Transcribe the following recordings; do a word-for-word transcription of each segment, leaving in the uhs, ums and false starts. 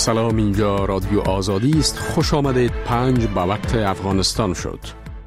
سلام، اینجا رادیو آزادی است. خوش آمدید. پنج به وقت افغانستان شد.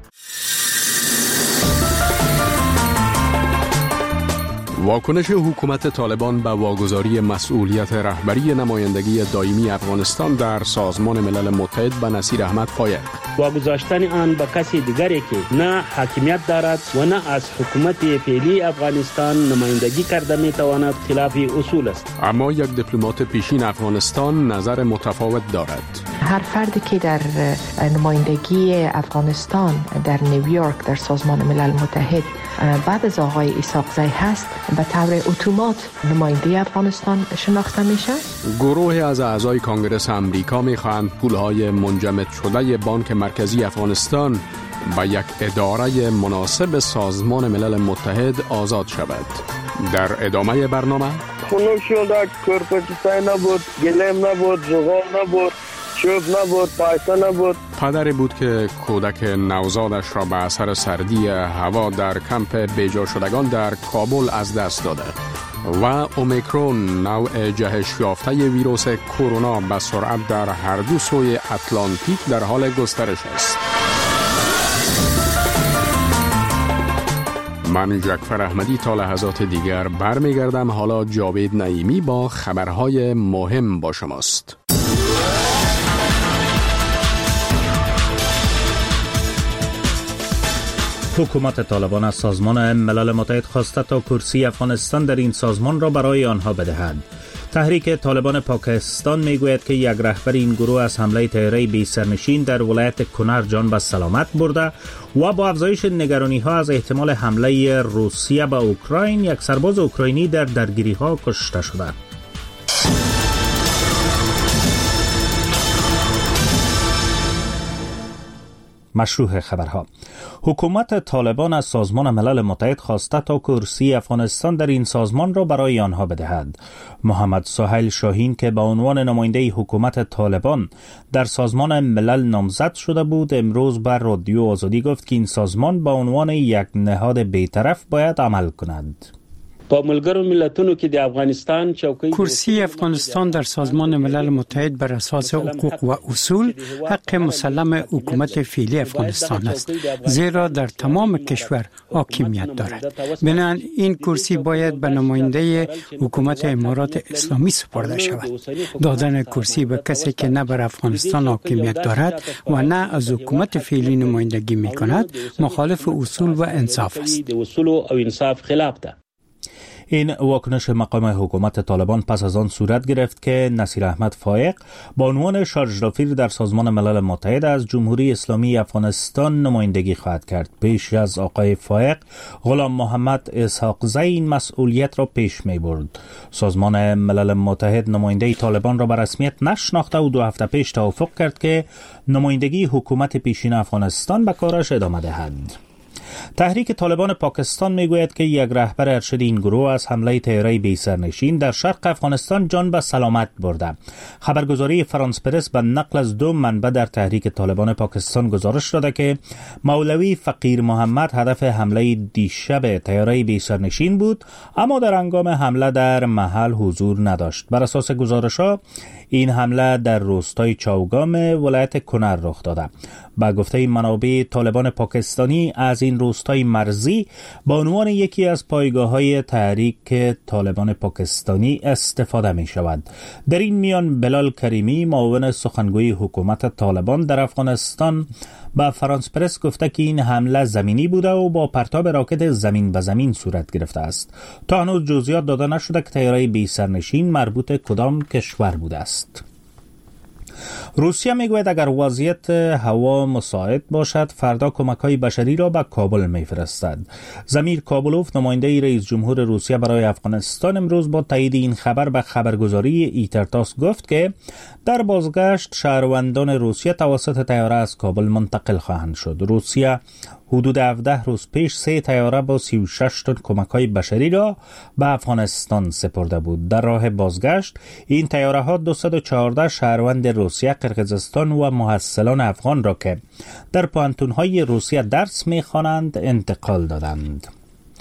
واکنش حکومت طالبان به واگذاری مسئولیت رهبری نمایندگی دائمی افغانستان در سازمان ملل متحد به نصیر احمد فایق. واگذاشتن آن به کسی دیگری که نه حاکمیت دارد و نه از حکومت فعلی افغانستان نمایندگی کرده میتواند خلاف اصول است. اما یک دیپلمات پیشین افغانستان نظر متفاوت دارد. هر فردی که در نمایندگی افغانستان در نیویورک در سازمان ملل متحد بعد از آقای اسحاقزی هست به طور اتومات نماینده افغانستان شناخته میشه. گروه از اعضای کانگرس امریکا میخواهند پولهای منجمد شده بانک مرکزی افغانستان به یک اداره مناسب سازمان ملل متحد آزاد شود. در ادامه برنامه خنک شد، کرپچیسای نبود، گلم نبود، زغال نبود، چوب نبود، پایسه نبود. پدری بود که کودک نوزادش را به اثر سردی هوا در کمپ بیجا شدگان در کابل از دست داده و اومیکرون نوع جهش یافته ویروس کرونا به سرعت در هر دو سوی اتلانتیک در حال گسترش است. من جعفر احمدی تا لحظات دیگر برمیگردم. حالا جاوید نعیمی با خبرهای مهم با شماست. حکومت طالبان از سازمان ملل متحد خواسته تا کرسی افغانستان در این سازمان را برای آنها بدهد. تحریک طالبان پاکستان میگوید که یک رهبر این گروه از حمله طیاره بی سرنشین در ولایت کنر جان به سلامت برده و با افزایش نگرانی ها از احتمال حمله روسیه به اوکراین، یک سرباز اوکراینی در درگیری ها کشته شده. مشروع خبرها. حکومت طالبان از سازمان ملل متحد خواسته تا کرسی افغانستان در این سازمان را برای آنها بدهد. محمد سهیل شاهین که به عنوان نماینده حکومت طالبان در سازمان ملل نامزد شده بود، امروز بر رادیو آزادی گفت که این سازمان به عنوان یک نهاد بی‌طرف باید عمل کند. با ملګرو ملتونو کې د افغانستان چوکۍ کرسی افغانستان در سازمان ملل متحد بر اساس حقوق و اصول حق مسلم حکومت فعلی افغانستان است، زیرا در تمام کشور حاکمیت دارد. بنابراین این کرسی باید به نماینده حکومت امارات اسلامی سپرده شود. دادن کرسی به کسی که نه بر افغانستان حاکمیت دارد و نه از حکومت فعلی نمایندگی می‌کند مخالف اصول و انصاف است. این واکنش مقام حکومت طالبان پس از آن صورت گرفت که نصیر احمد فایق با عنوان شارژ دافیر در سازمان ملل متحد از جمهوری اسلامی افغانستان نمایندگی خواهد کرد. پیش از آقای فایق، غلام محمد اسحاقزی این مسئولیت را پیش می برد. سازمان ملل متحد نماینده طالبان را به رسمیت نشناخته و دو هفته پیش توافق کرد که نمایندگی حکومت پیشین افغانستان به کارش ادامه دهد. تحریک طالبان پاکستان میگوید که یک رهبر ارشد این گروه از حمله طیاره بی سرنشین در شرق افغانستان جان به سلامت برده. خبرگزاری فرانس پرس به نقل از دو منبع در تحریک طالبان پاکستان گزارش داده که مولوی فقیر محمد هدف حمله دیشب طیاره بی سرنشین بود، اما در هنگام حمله در محل حضور نداشت. بر اساس گزارش‌ها این حمله در روستای چاوگام ولایت کنر رخ داده. با گفته منابع طالبان پاکستانی، از این روستای مرزی با عنوان یکی از پایگاه‌های تحریک طالبان پاکستانی استفاده می شود. در این میان بلال کریمی، معاون سخنگوی حکومت طالبان در افغانستان، با فرانس پرس گفته که این حمله زمینی بوده و با پرتاب راکت زمین به زمین صورت گرفته است. تا هنوز جزئیات داده نشده که طیاره بی سرنشین مربوط کدام کشور بوده است. روسیه میگوید اگر وضعیت هوا مساعد باشد فردا کمک‌های بشری را به کابل میفرستد. زمیر کابلوف، نماینده رئیس جمهور روسیه برای افغانستان، امروز با تایید این خبر به خبرگزاری ایترتاس گفت که در بازگشت شهروندان روسیه توسط طیاره از کابل منتقل خواهند شد. روسیه حدود هفده روز پیش سه طیاره با سی و شش تن کمک‌های بشری را به افغانستان سپرده بود. در راه بازگشت این طیاره‌ها دویست و چهارده شهروند روسیه، قرقیزستان و محصلان افغان را که در پوهنتون‌های روسیه درس می‌خوانند انتقال دادند.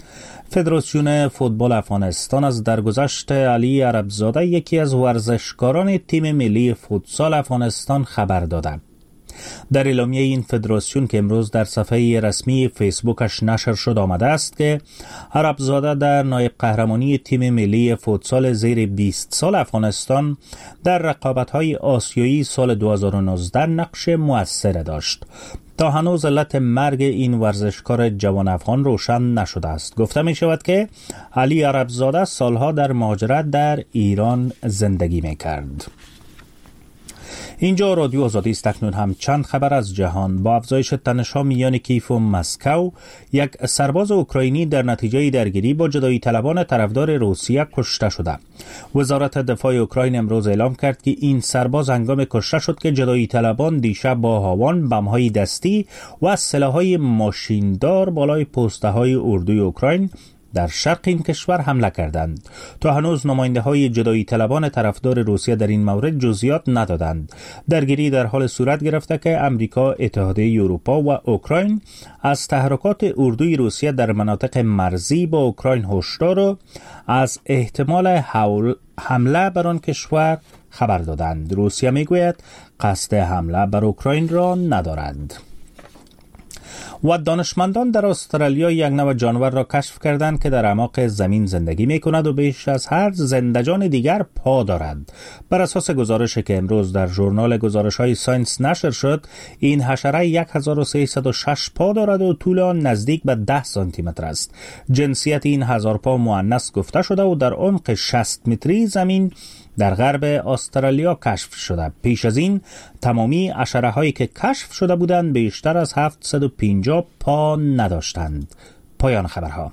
فدراسیون فوتبال افغانستان از درگذشت علی عربزاده یکی از ورزشکاران تیم ملی فوتسال افغانستان خبر داده. در اعلامیه این فدراسیون که امروز در صفحه رسمی فیسبوکش نشر شد آمده است که عربزاده در نایب قهرمانی تیم ملی فوتسال زیر بیست سال افغانستان در رقابت‌های آسیایی سال دو هزار و نوزده نقش مؤثر داشت. تا هنوز علت مرگ این ورزشکار جوان افغان روشن نشده است. گفته می شود که علی عربزاده سالها در مهاجرت در ایران زندگی می کرد. اینجا رادیو آزادی است. اکنون هم چند خبر از جهان. با افزایش تنش‌ها میان کیف و مسکو، یک سرباز اوکراینی در نتیجه درگیری با جدایی طلبان طرفدار روسیه کشته شده. وزارت دفاع اوکراین امروز اعلام کرد که این سرباز هنگام کشته شد که جدایی طلبان دیشب با هاوان، بم‌های دستی و سلاح‌های ماشیندار بالای پست‌های اردوی اوکراین در شرق این کشور حمله کردند. تا هنوز نماینده های جدایی طلبان طرفدار روسیه در این مورد جزئیات ندادند. درگیری در حال صورت گرفته که امریکا، اتحادیه اروپا و اوکراین از تحرکات اردوی روسیه در مناطق مرزی با اوکراین هشدار و از احتمال حمله بر آن کشور خبر دادند. روسیه میگوید قصد حمله بر اوکراین را ندارد. و دانشمندان در استرالیا یک نوع جانور را کشف کردند که در اعماق زمین زندگی می کند و بیش از هر زنده‌جان دیگر پا دارد. بر اساس گزارشی که امروز در ژورنال گزارش‌های ساینس نشر شد، این حشره هزار و سیصد و شش پا دارد و طول آن نزدیک به ده سانتی متر است. جنسیت این هزار پا مؤنث گفته شده و در عمق شصت متری زمین در غرب استرالیا کشف شده. پیش از این تمامی حشره هایی که کشف شده بودند بیشتر از هفتصد و پنجاه پا نداشتند. پایان خبرها.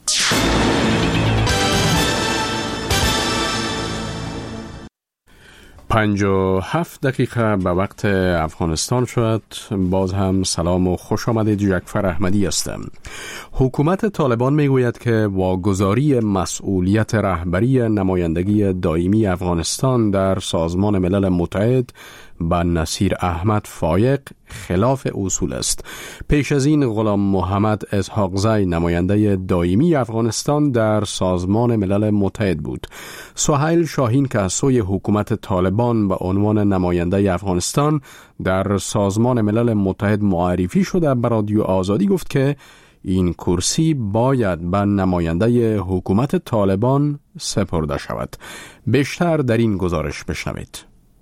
پنج و هفت دقیقه به وقت افغانستان شد. باز هم سلام و خوش آمدید. جعفر احمدی هستم. حکومت طالبان میگوید که واگذاری مسئولیت رهبری نمایندگی دائمی افغانستان در سازمان ملل متحد به نصیر احمد فایق خلاف اصول است. پیش از این غلام محمد اسحاقزی نماینده دائمی افغانستان در سازمان ملل متحد بود. سهیل شاهین که از سوی حکومت طالبان به عنوان نماینده افغانستان در سازمان ملل متحد معرفی شده به رادیو آزادی گفت که این کرسی باید به نماینده حکومت طالبان سپرده شود. بیشتر در این گزارش بشنوید.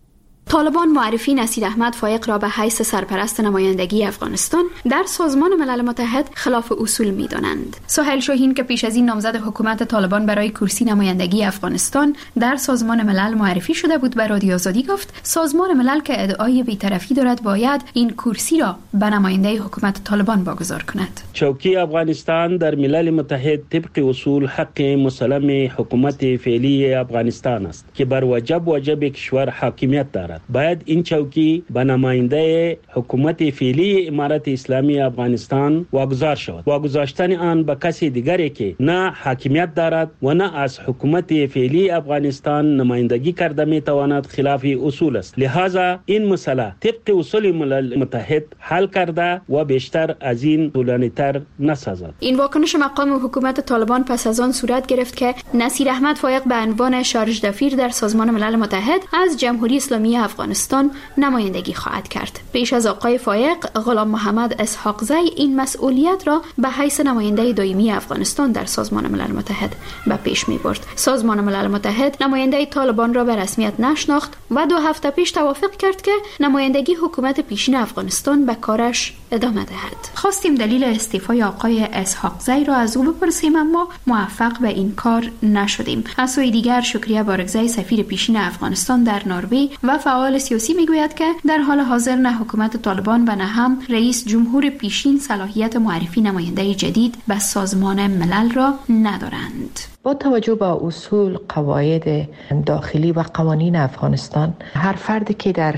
طالبان معرفی نصیر احمد فایق را به حیث سرپرست نمایندگی افغانستان در سازمان ملل متحد خلاف اصول می‌دانند. سهیل شاهین که پیش از این نامزد حکومت طالبان برای کرسی نمایندگی افغانستان در سازمان ملل معرفی شده بود به رادیو آزادی گفت سازمان ملل که ادعای بی‌طرفی دارد باید این کرسی را به نماینده حکومت طالبان واگذار کند. چوکی افغانستان در ملل متحد طبق اصول حق مسلم حکومت فعلی افغانستان است که بر وجب وجب کشور حاکمیت دارد. باید این چوکی به نماینده حکومت فعلی امارت اسلامی افغانستان واگذار شود. واگذاشتن آن به کسی دیگری که نه حاکمیت دارد و نه از حکومت فعلی افغانستان نمایندگی کرده می تواند خلاف اصول است. لذا این مسئله طبق اصول ملل متحد حل کرده و بیشتر از این طولانی‌تر نسازد. این واکنش مقام حکومت طالبان پس از آن صورت گرفت که نصیر احمد فایق به عنوان شارژ دفیر در سازمان ملل متحد از جمهوری اسلامی افغانستان نمایندگی خواهد کرد. پیش از آقای فایق، غلام محمد اسحاقزی این مسئولیت را به حیث نماینده دائمی افغانستان در سازمان ملل متحد به پیش می برد. سازمان ملل متحد نماینده طالبان را به رسمیت نشناخت و دو هفته پیش توافق کرد که نمایندگی حکومت پیشین افغانستان به کارش ادامه دهد. خواستیم دلیل استعفای آقای اسحاقزی را از او بپرسیم اما موفق به این کار نشدیم. از سوی دیگر شکریه بارگزی سفیر پیشین افغانستان در نروژ و فعال سیاسی میگوید که در حال حاضر نه حکومت طالبان و نه هم رئیس جمهور پیشین صلاحیت معرفی نماینده جدید به سازمان ملل را ندارند. با توجه به اصول، قواعد داخلی و قوانین افغانستان، هر فردی که در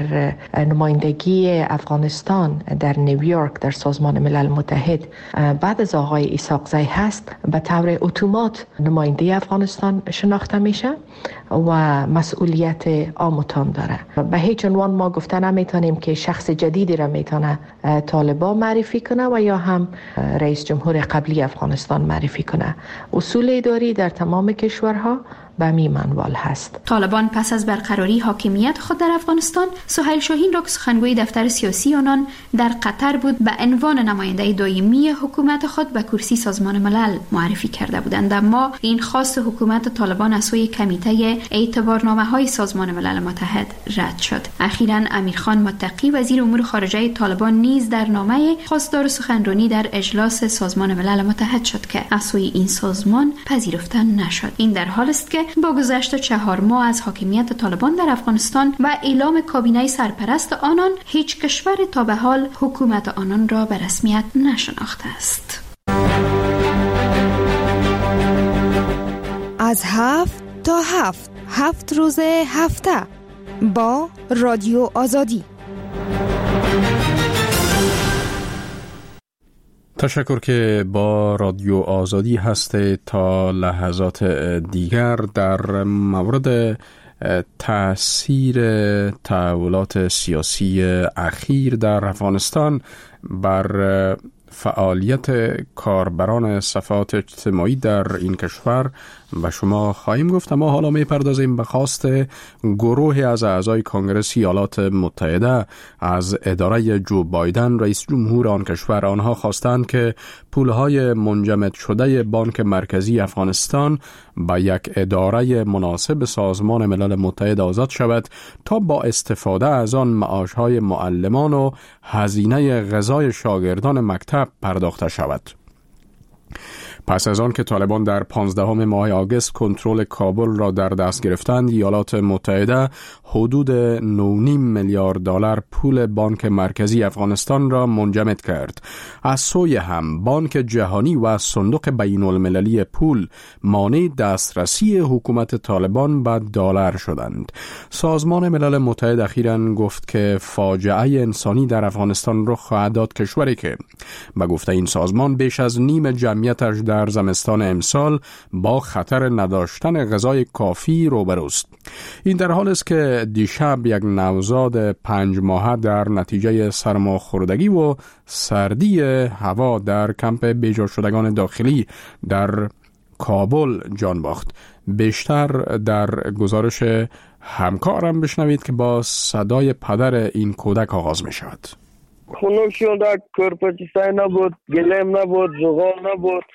نمایندگی افغانستان در نیویورک در سازمان ملل متحد بعد از آقای اسحاقزی هست به طور اتومات نماینده افغانستان شناخته میشه و مسئولیت عام تام داره. به هیچ عنوان ما گفته نمیتونیم که شخص جدیدی را میتونه طالبان معرفی کنه و یا هم رئیس جمهور قبلی افغانستان معرفی کنه. اصول اداری در تمام کشورها به می منوال هست. طالبان پس از برقراری حاکمیت خود در افغانستان، سهیل شاهین را که سخنگوی دفتر سیاسی آنان در قطر بود به عنوان نماینده دائمی حکومت خود به کرسی سازمان ملل معرفی کرده بودند، اما این خواست حکومت طالبان از سوی کمیته اعتبارنامه‌های سازمان ملل متحد رد شد. اخیراً امیرخان متقی وزیر امور خارجه طالبان نیز در نامه خواستار سخنرانی در اجلاس سازمان ملل متحد شد که از سوی این سازمان پذیرفته نشد. این در حالی است که با گذشت چهار ماه از حاکمیت طالبان در افغانستان و اعلام کابینه سرپرست آنان، هیچ کشور تا به حال حکومت آنان را به رسمیت نشناخته است. از هفت تا هفت هفت روز هفته با رادیو آزادی. تشکر که با رادیو آزادی هسته. تا لحظات دیگر در مورد تأثیر تحولات سیاسی اخیر در افغانستان بر فعالیت کاربران صفحات اجتماعی در این کشور به شما خواهیم گفت. اما حالا می پردازیم به خواست گروهی از اعضای کنگره ایالات متحده از اداره جو بایدن رئیس جمهور آن کشور. آنها خواستند که پولهای منجمد شده بانک مرکزی افغانستان به یک اداره مناسب سازمان ملل متحد آزاد شود تا با استفاده از آن معاشهای معلمان و هزینه غذای شاگردان مکتب پرداخته شود. پس از آن که طالبان در پانزدهم ماه آگوست کنترل کابل را در دست گرفتند، ایالات متحده حدود نه و نیم میلیارد دلار پول بانک مرکزی افغانستان را منجمد کرد. از سوی هم بانک جهانی و صندوق بین المللی پول مانع دسترسی حکومت طالبان به دلار شدند. سازمان ملل متحد اخیراً گفت که فاجعه انسانی در افغانستان رخ خواهد داد، کشوری که به گفته این سازمان بیش از نیم جمعیتش در زمستان امسال با خطر نداشتن غذای کافی روبروست. این در حال است که دیشب یک نوزاد پنج ماهه در نتیجه سرماخوردگی و سردی هوا در کمپ بیجا شدگان داخلی در کابل جان باخت. بیشتر در گزارش همکارم بشنوید که با صدای پدر این کودک آغاز می شود. خنک شد، کرپچیسای نبود، گلیم نبود، زغال نبود،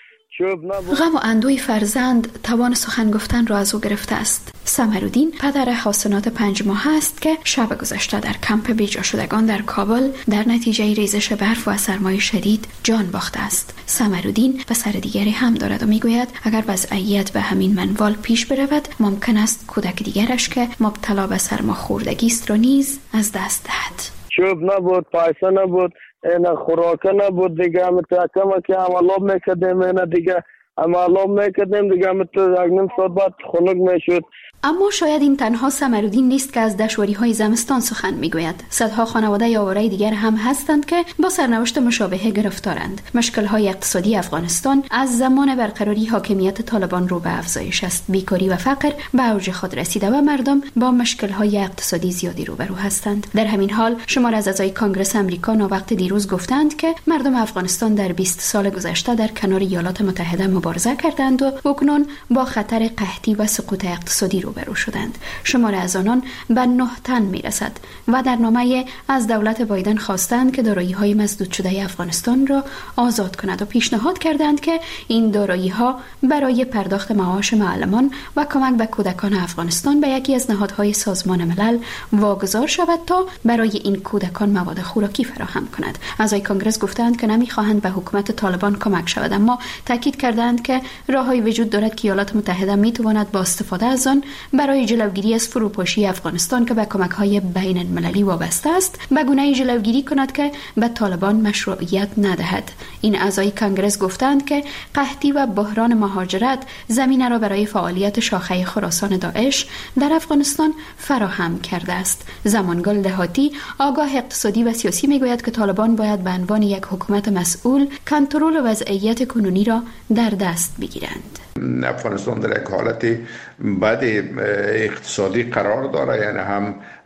غم و اندوی فرزند توان سخن گفتن را از او گرفته است. سمرالدین پدر حسنات پنج ماه است که شب گذشته در کمپ بیجا شدگان در کابل در نتیجه ریزش برف و سرمای شدید جان باخته است. سمرالدین پسر دیگری هم دارد و میگوید اگر وضعیت به همین منوال پیش برود ممکن است کودک دیگرش که مبتلا به سرماخوردگی است را نیز از دست دهد. چوب نبود، پیسه نبود، اینا خوراکه نبود دیگه. همه تاکم که عملاب میکردیم، اینا دیگه عملاب میکردیم دیگه. همه تو یک نیم ساعت بعد خنک میشد. اما شاید این تنها سمرالدین نیست که از دشواری‌های زمستان سخن میگوید. صدها خانواده آواره دیگر هم هستند که با سرنوشت مشابه گرفتارند. مشکل‌های اقتصادی افغانستان از زمان برقراری حاکمیت طالبان رو به افزایش است. بیکاری و فقر به اوج خود رسیده و مردم با مشکل‌های اقتصادی زیادی روبرو هستند. در همین حال شمار از اعضای کنگره آمریکا وقت دیروز گفتند که مردم افغانستان در بیست سال گذشته در کنار ایالات متحده مبارزه کردند و اکنون با خطر قحطی و سقوط اقتصادی روبرو شدند. شمار از آنان به نه تن میرسد و در نامه از دولت بایدن خواستند که دارایی‌های مسدود شده افغانستان را آزاد کند و پیشنهاد کردند که این دارایی‌ها برای پرداخت معاش معلمان و کمک به کودکان افغانستان به یکی از نهادهای سازمان ملل واگذار شود تا برای این کودکان مواد خوراکی فراهم کند. اعضای کنگره گفتند که نمی‌خواهند به حکومت طالبان کمک شود، اما تاکید کردند که راه‌هایی وجود دارد که ایالات متحده می‌تواند با استفاده از آن برای جلوگیری از فروپاشی افغانستان که به کمک‌های بین المللی وابسته است به گونه‌ای جلوگیری کند که به طالبان مشروعیت ندهد. این اعضای کنگره گفتند که قحطی و بحران مهاجرت زمینه را برای فعالیت شاخه خراسان داعش در افغانستان فراهم کرده است. زمانگل دهاتی آگاه اقتصادی و سیاسی میگوید که طالبان باید به عنوان یک حکومت مسئول کنترل وضعیت کنونی را در دست بگیرند. افغانستان در یک حالت بد اقتصادی قرار داره، یعنی هم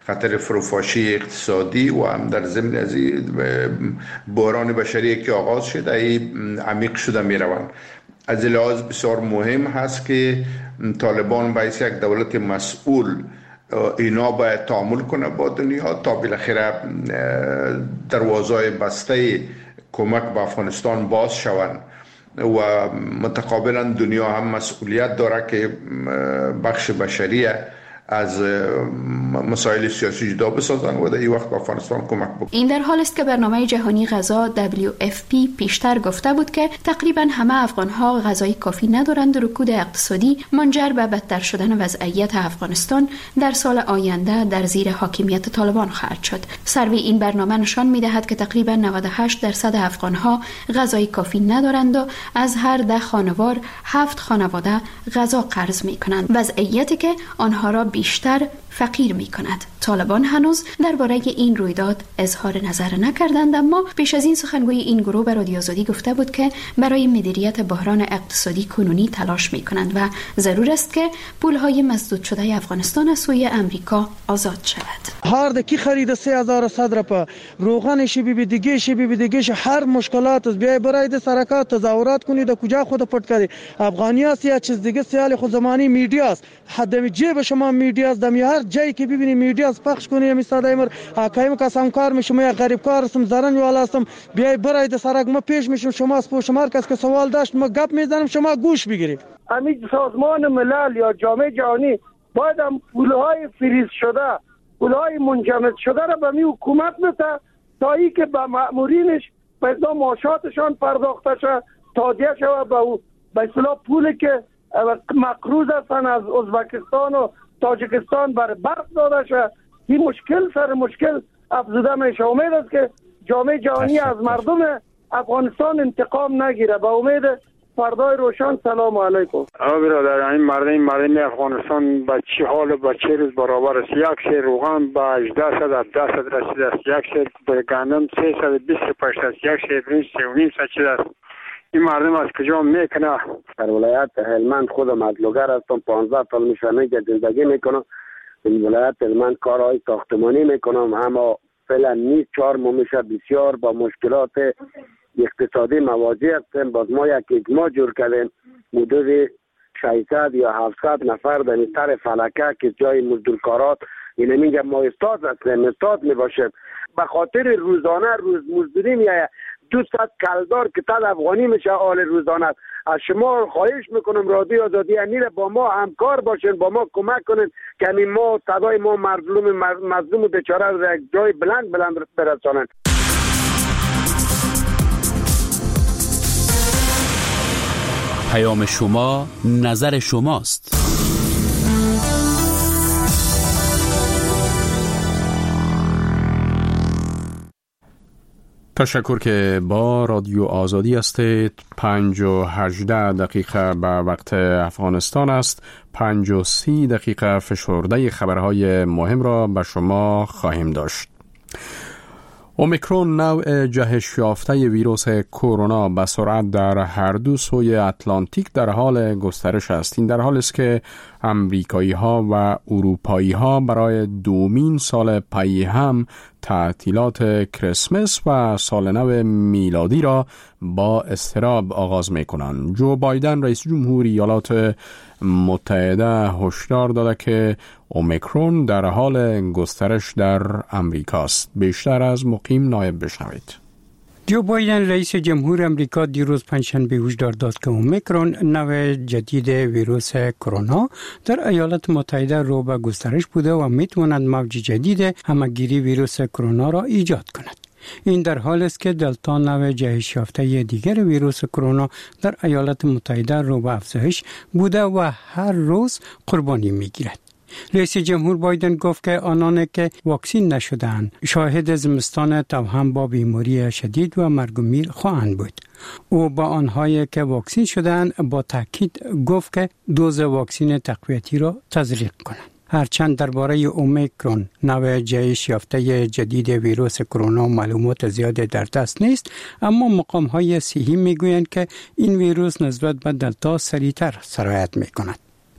خطر فروپاشی اقتصادی و هم در ضمن از بحران بشری که آغاز شده این عمیق شده می روند. از لحاظ بسیار مهم هست که طالبان باید یک دولت مسئول اینا باید تعامل کنه با دنیا تا بالاخره دروازه بسته کمک به افغانستان باز شوند و متقابلا دنیا هم مسئولیت داره که بخش بشری از مسائل سیاسی جدا بسازن و در این وقت به افغانستان کمک بکنن. این در حال است که برنامه جهانی غذا دبلیو اف پی پیشتر گفته بود که تقریبا همه افغان‌ها غذای کافی ندارند و رکود اقتصادی منجر به بدتر شدن وضعیت افغانستان در سال آینده در زیر حاکمیت طالبان خواهد شد. سروی این برنامه نشان می‌دهد که تقریبا نود و هشت درصد افغان‌ها غذای کافی ندارند و از هر ده خانوار هفت خانواده غذا قرض می‌کنند. وضعیتی که آنها را بیشتر فقیر می کند. طالبان هنوز درباره این رویداد اظهار نظر نکردند، اما پیش از این سخنگوی این گروه به رادیو آزادی گفته بود که برای مدیریت بحران اقتصادی کنونی تلاش می کنند و ضرور است که پولهای مسدود شده افغانستان از سوی امریکا آزاد شود. هر کی خرید سه هزار صدر په روغن شی بی دیگه شی بی دیگه هر مشکلات بیا برای د سرکات تظاهرات کنید د کجا خود پټ کړي افغانیت یا چیز دیگه سیال خود زمانی میډیا است حد جیب شما میډیا است دم هر جایی که ببینید میډیا است پخش کنید مثلا امر حکایم کسان کار میشم یا غریب کار هستم زرن والا هستم بیا برای د سرک ما پیش میشم شما از پشت مار کس که سوال داشت ما گپ میزنم شما گوش بگیرید. همین سازمان ملل یا جامعه جهانی باید هم پولهای فریز شده پولهای منجمد شده را به می حکومت بده تا ای که به مأمورینش به اصلا معاشاتشان پرداخته شد تادیه شود به به اصطلاح پولی که مقروض هستن از ازبکستان و تاجیکستان بر برق داده شد. این مشکل سر مشکل افزوده میشه. امید است که جامعه جهانی از مردم افغانستان انتقام نگیره. به امید فردای روشن. سلام علیکم. آقا برادر این مردم مردم افغانستان به چه حال و به چه روز برابر است؟ یک سیر روغن به هجده صد هفده صد رسیده است، یک سیر گندم سه صد و بیست و پنج است، یک سیر برنج سه و نیم صد شده است. این مردم از کجا میکنه؟ در ولایت هلمند خودم از لوگر هستم، پانزده سال میشه که زندگی میکنم. این ولایت هلمند کارهای ساختمانی میکنم، اما فعلا نیست چهار ماه میشه بسیار با مشکلات اقتصادی مواجه هستیم. باز ما یک اجماع جور کردیم حدود ششصد یا هفتصد نفر در سر فلکه که جای مزدورکارات اینه میگه ما استاد هستیم استاد میباشیم به خاطر روزانه روز مزدوری میایه دویست کلدار که تد افغانی میشه آل روزانه. از شما خواهش میکنم رادیو آزادی امیر با ما همکار باشین، با ما کمک کنین که همین ما صدای ما مظلوم مظلوم و بیچاره رو یک جای بلند بلند برسانن. پیام شما نظر شماست. تشکر که با رادیو آزادی هستید. پنج و هجده دقیقه به وقت افغانستان است. پنج و سی دقیقه فشرده خبرهای مهم را به شما خواهیم داشت. اومیکرون نوع جهش یافته ویروس کرونا به سرعت در هر دو سوی اتلانتیک در حال گسترش است. این در حالی است که امریکایی ها و اروپایی ها برای دومین سال پی هم تعطیلات کریسمس و سال نو میلادی را با اضطراب آغاز می کنند. جو بایدن رئیس جمهور ایالات متحده هشدار داده که اومیکرون در حال گسترش در امریکا است. بیشتر از مقیم نایب بشنوید. جو بایدن رئیس جمهور امریکا دیروز پنجشنبه هشدار داد که اومیکرون نوع جدید ویروس کرونا در ایالات متحده رو به گسترش بوده و میتواند موج جدید همهگیری ویروس کرونا را ایجاد کند. این در حالی است که دلتا نوع جهش یافته دیگر ویروس کرونا در ایالات متحده رو به افزایش بوده و هر روز قربانی میگیرد. رئیس جمهور بایدن گفت که آنان که واکسین نشدند شاهد زمستان توأم با بیماری شدید و مرگ و میر خواهند بود. او با آنهایی که واکسین شدند با تاکید گفت که دوز واکسین تقویتی را تزریق کنند. هرچند درباره اومیکرون نوع جهش یافته جدید ویروس کرونا معلومات زیاد در دست نیست، اما مقام‌های صحی میگویند که این ویروس نسبت به دلتا سریعتر سرایت میکند.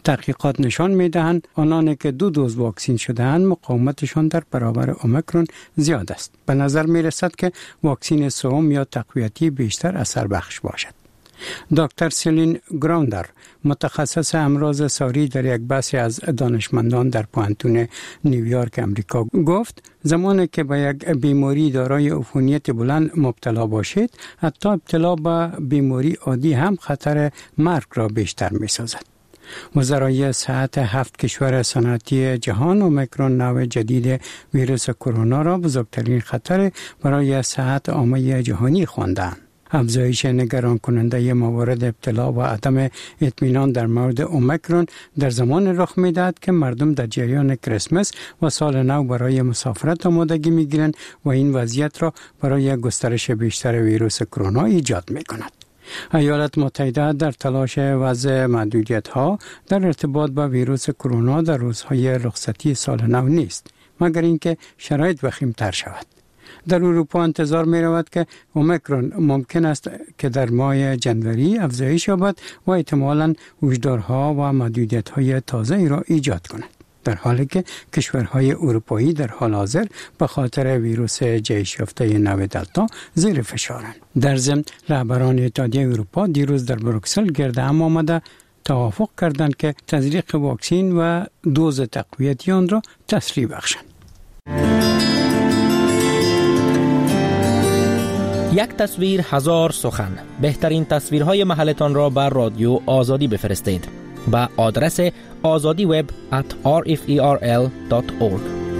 تحقیقات نشان می‌دهند آنانی که دو دوز واکسین شده‌اند مقاومتشان در برابر اومیکرون زیاد است. به نظر می‌رسد که واکسین سوم یا تقویتی بیشتر اثر بخش باشد. دکتر سیلین گراوندر متخصص امراض ساری در یک بحث از دانشمندان در پوهنتون نیویورک امریکا گفت زمانی که به یک بیماری دارای عفونیت بلند مبتلا باشید حتی ابتلا به بیماری عادی هم خطر مرگ را بیشتر می سازد. وزرای صحت هفت کشور صنعتی جهان اومیکرون نوع جدید ویروس کرونا را بزرگترین خطر برای صحت عامه جهانی خواندند. افزایش نگران کننده موارد ابتلا و عدم اطمینان در مورد اومیکرون در زمان رخ می‌دهد که مردم در جریان کریسمس و سال نو برای مسافرت آمادگی می‌گیرند و این وضعیت را برای گسترش بیشتر ویروس کرونا ایجاد می‌کند. ایالات متحده در تلاش وضع محدودیت‌ها در ارتباط با ویروس کرونا در روزهای رخصتی سال نو نیست، مگر اینکه شرایط وخیم‌تر شود. در اروپا انتظار می رود که اومیکرون ممکن است که در ماه جنوری افزایش یابد و احتمالاً هشدارها و محدودیت‌های تازه‌ای را ایجاد کند. در حالی که کشورهای اروپایی در حال حاضر به خاطر ویروس جهش یافته نو دلتا زیر فشارند. در ضمن رهبران اتحادیه اروپا دیروز در بروکسل گرد هم آمده توافق کردند که تزریق واکسین و دوز تقویتی آن را تسریع بخشند. یک تصویر هزار سخن. بهترین تصویرهای محلتان را بر رادیو آزادی بفرستید با آدرس آزادی وب ات آر اف ای آر ال دات اورگ.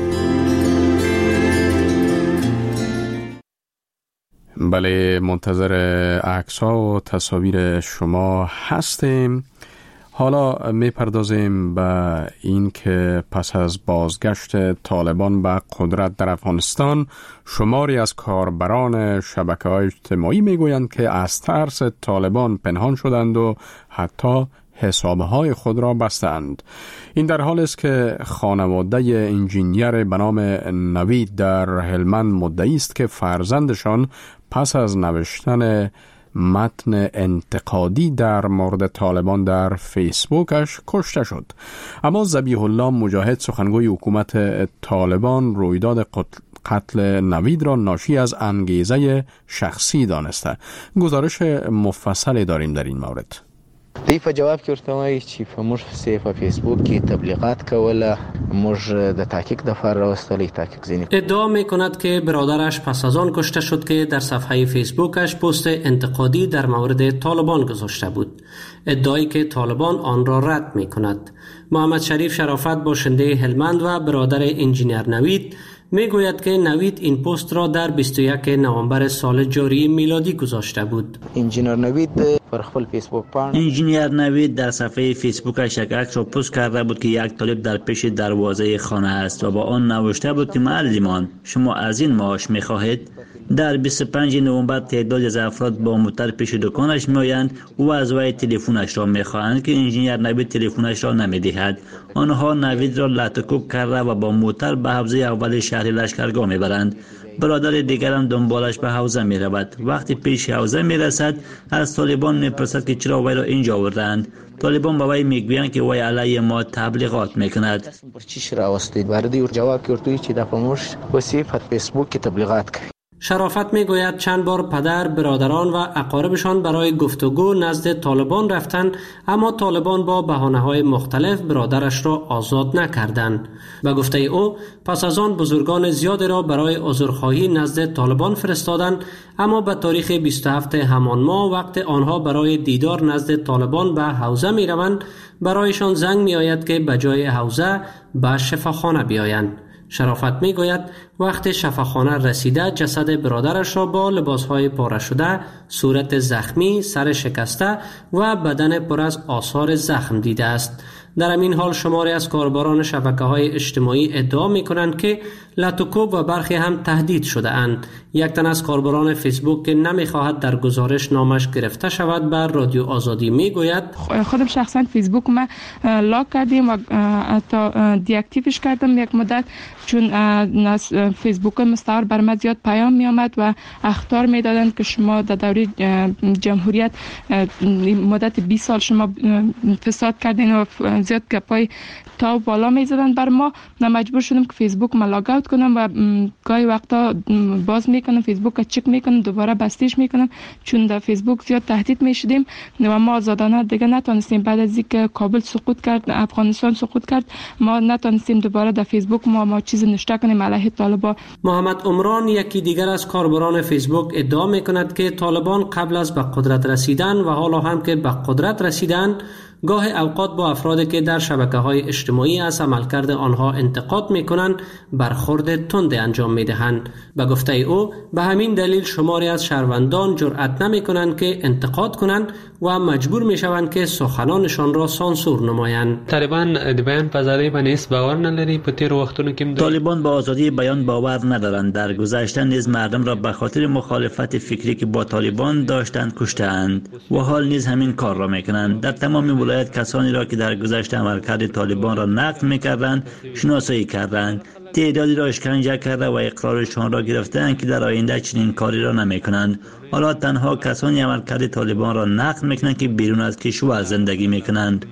بله، منتظر عکس‌ها و تصاویر شما هستیم. حالا میپردازیم به این که پس از بازگشت طالبان به قدرت در افغانستان شماری از کاربران شبکه‌های اجتماعی میگویند که از ترس طالبان پنهان شدند و حتی حسابهای خود را بستند. این در حالی است که خانواده انجینیر به نام نوید در هلمند مدعی است که فرزندشان پس از نوشتن متن انتقادی در مورد طالبان در فیسبوکش کشته شد. اما ذبیح الله مجاهد سخنگوی حکومت طالبان رویداد قتل نوید را ناشی از انگیزه شخصی دانسته. گزارش مفصلی داریم در این مورد. دی په جواب کې ورته وایي چې په موږ په فیسبوک کې تبلیغات کوله، موږ د تحقیق د فار راوستلې تحقیق زینی. ادعا میکند که برادرش پس از آن کشته شد که در صفحه فیسبوکش پست انتقادی در مورد طالبان گذاشته بود. ادعایی که طالبان آن را رد میکند. محمد شریف شرافت باشنده هلمند و برادر انجینیر نوید میگوید که نوید این پست را در بیست و یک نوامبر سال جاری میلادی گذاشته بود. انجینیر نوید پر خپل فیسبوک پاڼه انجینیر نوید در صفحه فیسبوکش یک عکس را پست کرده بود که یک طالب در پیش دروازه خانه است و با آن نوشته بود که معلمان شما از این معاش میخواهید؟ در بیست و پنج نوامبر تعدادی از افراد با موتر پیش دکانش میآیند و از وی تلفنش را میخواهند که انجینیر نوید تلفنش را نمیدهد. آنها نوید را لطکوب کرده و با موتر به حوزه اول شهر لشکرگاه میبرند. برادر دیگرم دنبالش به حوزه می رود. وقتی پیش حوزه می رسد از طالبان می پرسد که چرا وی را اینجا آوردند. طالبان به وی میگویند که وی علیه ما تبلیغات میکند. جواب ورکوي چې د پموش وصفت فیسبوک کې تبلیغات کوي. شرافت میگوید چند بار پدر، برادران و اقاربشان برای گفتگو نزد طالبان رفتند، اما طالبان با بهانه‌های مختلف برادرش را آزاد نکردند. به گفته او پس از آن بزرگان زیادی را برای عذرخواهی نزد طالبان فرستادند، اما به تاریخ بیست و هفت همان ماه وقت آنها برای دیدار نزد طالبان به حوزه می روند برایشان زنگ می آید که به جای حوزه به شفاخانه بیایند. شرافت می گوید وقت شفاخانه رسیده جسد برادرش را با لباسهای پاره شده، صورت زخمی، سر شکسته و بدن پر از آثار زخم دیده است. در همین حال شماری از کاربران شبکه‌های اجتماعی ادعا می‌کنند که لاتوکوب و برخی هم تهدید شده اند. یک تن از کاربران فیسبوک که نمیخواهد در گزارش نامش گرفته شود بر رادیو آزادی میگوید خودم شخصا فیسبوک ما لاک کردیم و تا دی اکتیوش کردم یک مدت، چون فیسبوک مستعار بر من زیاد پیام می آمد و اخطار می دادند که شما در دوره جمهوریت مدت بیست سال شما فساد کردین و زیاد گپای تا بالا می زدن بر ما. مجبور شدم که فیسبوک ما لاگ اوت کنم و گاهی وقتا باز میکنم فیسبوک چک میکنم دوباره بستیش میکنم، چون در فیسبوک زیاد تهدید میشدیم و ما آزادانه دیگه نتونستیم. بعد از اینکه کابل سقوط کرد، افغانستان سقوط کرد، ما نتونستیم دوباره در فیسبوک ما ما چیز نشته کنیم علیه طالبان. محمد عمران یکی دیگر از کاربران فیسبوک ادعا میکند که طالبان قبل از به قدرت رسیدن و حالا هم که به قدرت رسیدن گاه اوقات با افرادی که در شبکه‌های اجتماعی از عملکرد آنها انتقاد می‌کنند برخورد تند انجام می‌دهند. به گفته او به همین دلیل شماری از شهروندان جرأت نمی‌کنند که انتقاد کنند و مجبور می‌شوند که سخنانشان را سانسور نمایند. طالبان د بیان په ازادۍ باندې باور نلري. په تیر وختونو کې طالبان با آزادی بیان باور ندارند. در گذشته نیز مردم را به خاطر مخالفت فکری که با طالبان داشتند کشتند و حال نیز همین کار را می‌کنند. در تمام ولایت کسانی را که در گذشته عملکرد طالبان را نقد می‌کردند شناسایی کردند، تعدادی را اشکنجه کرده و اقرارشان را گرفتند که در آینده چنین کاری را نمی‌کنند. حالا تنها کسانی عملکرد طالبان را نقد می‌کنند که بیرون از کشور زندگی می‌کنند.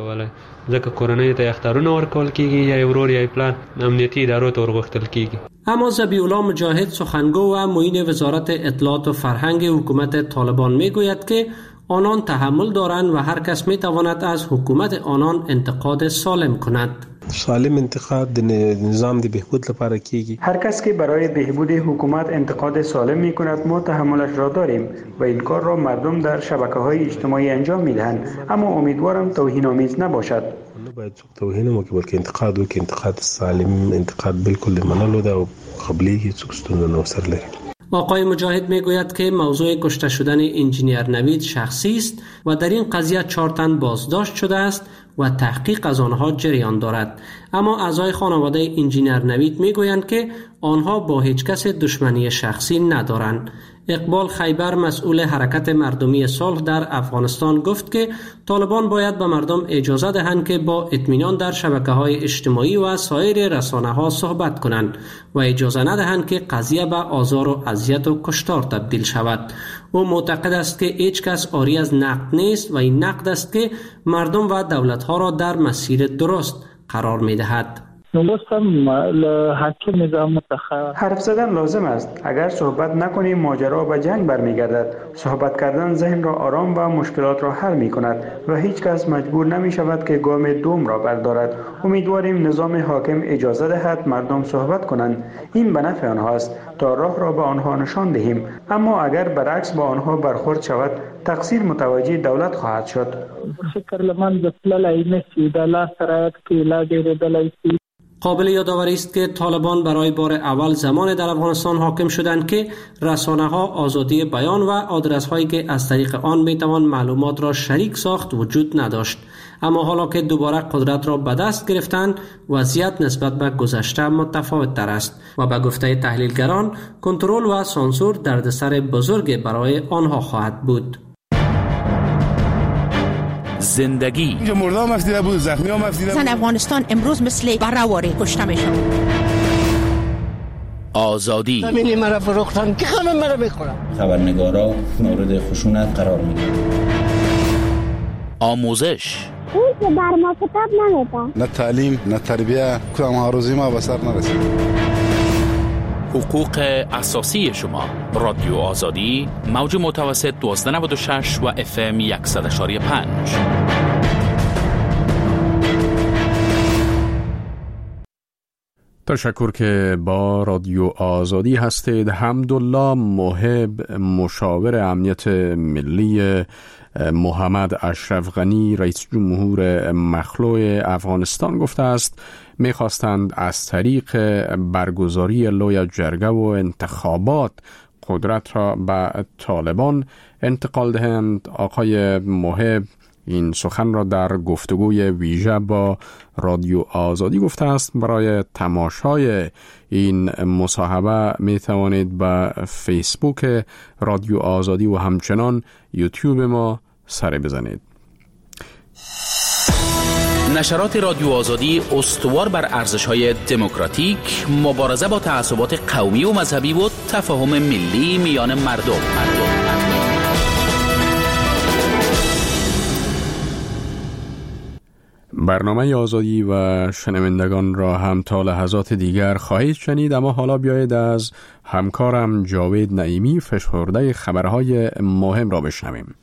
ځکه کورنۍ ته اختیارونه ورکول کیږي یا ورور یا پلان امنیتی ادارو ته ورغښتل کیږي. اما ذبیح الله مجاهد سخنگو و معین وزارت اطلاعات و فرهنگ حکومت طالبان میگوید که آنان تحمل دارند و هر کس میتواند از حکومت آنان انتقاد سالم کند. سالم انتقاد د نظام د بهبود لپاره کیږي. هر کس که برای بهبود حکومت انتقاد سالم می کند ما تحملش را داریم و این کار را مردم در شبکه‌های اجتماعی انجام میدهند، اما امیدوارم توهین‌آمیز نباشد. باید څوک توهین وکړي بلکې انتقاد وکړي. انتقاد سالم انتقاد بالکل منلو ده او قبلیږي، څوک ستونزه نه ورسره لري. آقای مجاهد میگوید که موضوع کشته شدن انجینیر نوید شخصی است و در این قضیه چهار تن بازداشت شده است و تحقیق از آنها جریان دارد. اما اعضای خانواده انجینیر نوید میگویند که آنها با هیچ کس دشمنی شخصی ندارند. اقبال خیبر مسئول حرکت مردمی صلح در افغانستان گفت که طالبان باید به مردم اجازه دهند که با اطمینان در شبکه‌های اجتماعی و سایر رسانه‌ها صحبت کنند و اجازه ندهند که قضیه به آزار و اذیت و کشتار تبدیل شود. او معتقد است که هیچ کس عاری از نقد نیست و این نقد است که مردم و دولت‌ها را در مسیر درست قرار می‌دهد. حرف زدن لازم است. اگر صحبت نکنیم ماجرا به جنگ برمیگردد. صحبت کردن ذهن را آرام و مشکلات را حل می کند و هیچ کس مجبور نمی شود که گام دوم را بردارد. امیدواریم نظام حاکم اجازه دهد مردم صحبت کنند. این به نفع آنهاست تا راه را به آنها نشان دهیم، اما اگر برعکس با آنها برخورد شود تقصیر متوجه دولت خواهد شد. قابل یادآوری است که طالبان برای بار اول زمان در افغانستان حاکم شدند که رسانه‌ها آزادی بیان و آدرس‌هایی که از طریق آن میتوان معلومات را شریک ساخت وجود نداشت. اما حالا که دوباره قدرت را به دست گرفتند وضعیت نسبت به گذشته متفاوت تر است و به گفته تحلیلگران کنترل و سانسور دردسر بزرگ برای آنها خواهد بود. زندگی اینجا مردم مفتیده بود، زخمی ها مفتیده بود. زن افغانستان امروز مثل برهواری کشته میشن. آزادی زمینی مرا فروختن که همه مرا میخورن. خبرنگارا مورد خشونت قرار میگیرن. آموزش اون که بر ما کتاب نمیده. نه تعلیم نه تربیه، کدام آرزوی ما به سر نرسید. حقوق اساسی شما. رادیو آزادی موج متوسط دوازده نود و شش و اف ام صد و یک و پنج. تشکر که با رادیو آزادی هستید. حمدالله محب مشاور امنیت ملی محمد اشرف غنی رئیس جمهور مخلوع افغانستان گفته است می‌خواستند از طریق برگزاری لوی جرگه و انتخابات قدرت را به طالبان انتقال دهند. آقای محب این سخن را در گفتگوی ویژه با رادیو آزادی گفته است. برای تماشای این مصاحبه می توانید به فیسبوک رادیو آزادی و همچنان یوتیوب ما سر بزنید. نشرات رادیو آزادی استوار بر ارزش‌های دموکراتیک، مبارزه با تعصبات قومی و مذهبی و تفاهم ملی میان مردم. مردم. برنامه آزادی و شنوندگان را هم تا لحظات دیگر خواهید شنید، اما حالا بیایید از همکارم جاوید نعیمی فشرده خبرهای مهم را بشنویم.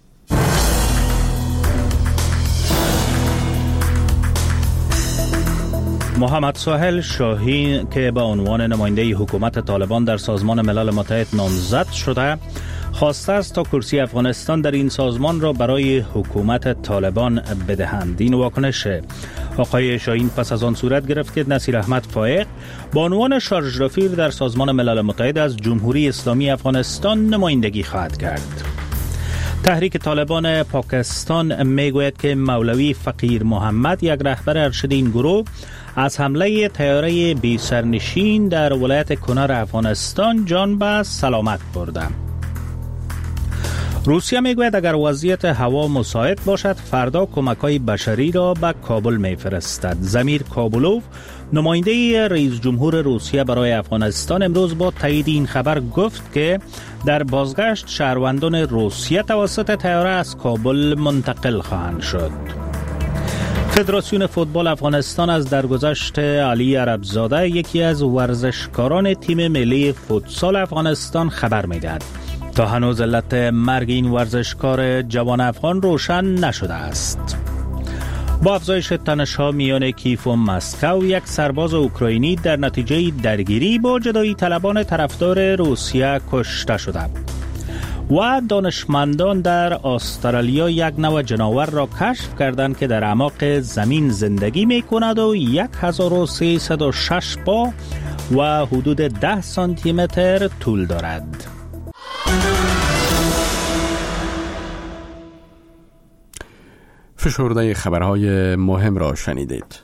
محمد ساحل شاهین که به عنوان نماینده حکومت طالبان در سازمان ملل متحد نامزد شده، خواسته است تا کرسی افغانستان در این سازمان را برای حکومت طالبان بدهند. این واکنش آقای شاهین پس از آن صورت گرفت که نصیر احمد فائق به عنوان شارژ دافیر در سازمان ملل متحد از جمهوری اسلامی افغانستان نمایندگی خواهد کرد. تحریک طالبان پاکستان میگوید که مولوی فقیر محمد، یک رهبر ارشد این گروه، از حمله طیاره بی سرنشین در ولایت کنر افغانستان جان به سلامت برده. روسیه میگوید اگر وضعیت هوا مساعد باشد فردا کمک‌های بشری را به کابل میفرستد. زمیر کابولوف، نماینده رئیس جمهور روسیه برای افغانستان، امروز با تایید این خبر گفت که در بازگشت شهروندان روسیه توسط طیاره از کابل منتقل خواهند شد. فدراسیون فوتبال افغانستان از درگذشت علی عربزاده، یکی از ورزشکاران تیم ملی فوتسال افغانستان، خبر می‌دهد. تا هنوز علت مرگ این ورزشکار جوان افغان روشن نشده است. با افزایش تنش‌ها میان کیف و مسکو، یک سرباز اوکراینی در نتیجه درگیری با جدایی طلبان طرفدار روسیه کشته شده و دانشمندان در استرالیا یک نوع جناور را کشف کردند که در اعماق زمین زندگی می‌کند و هزار و سیصد و شش پا و حدود ده سانتی متر طول دارد. فشرده خبرهای مهم را شنیدید.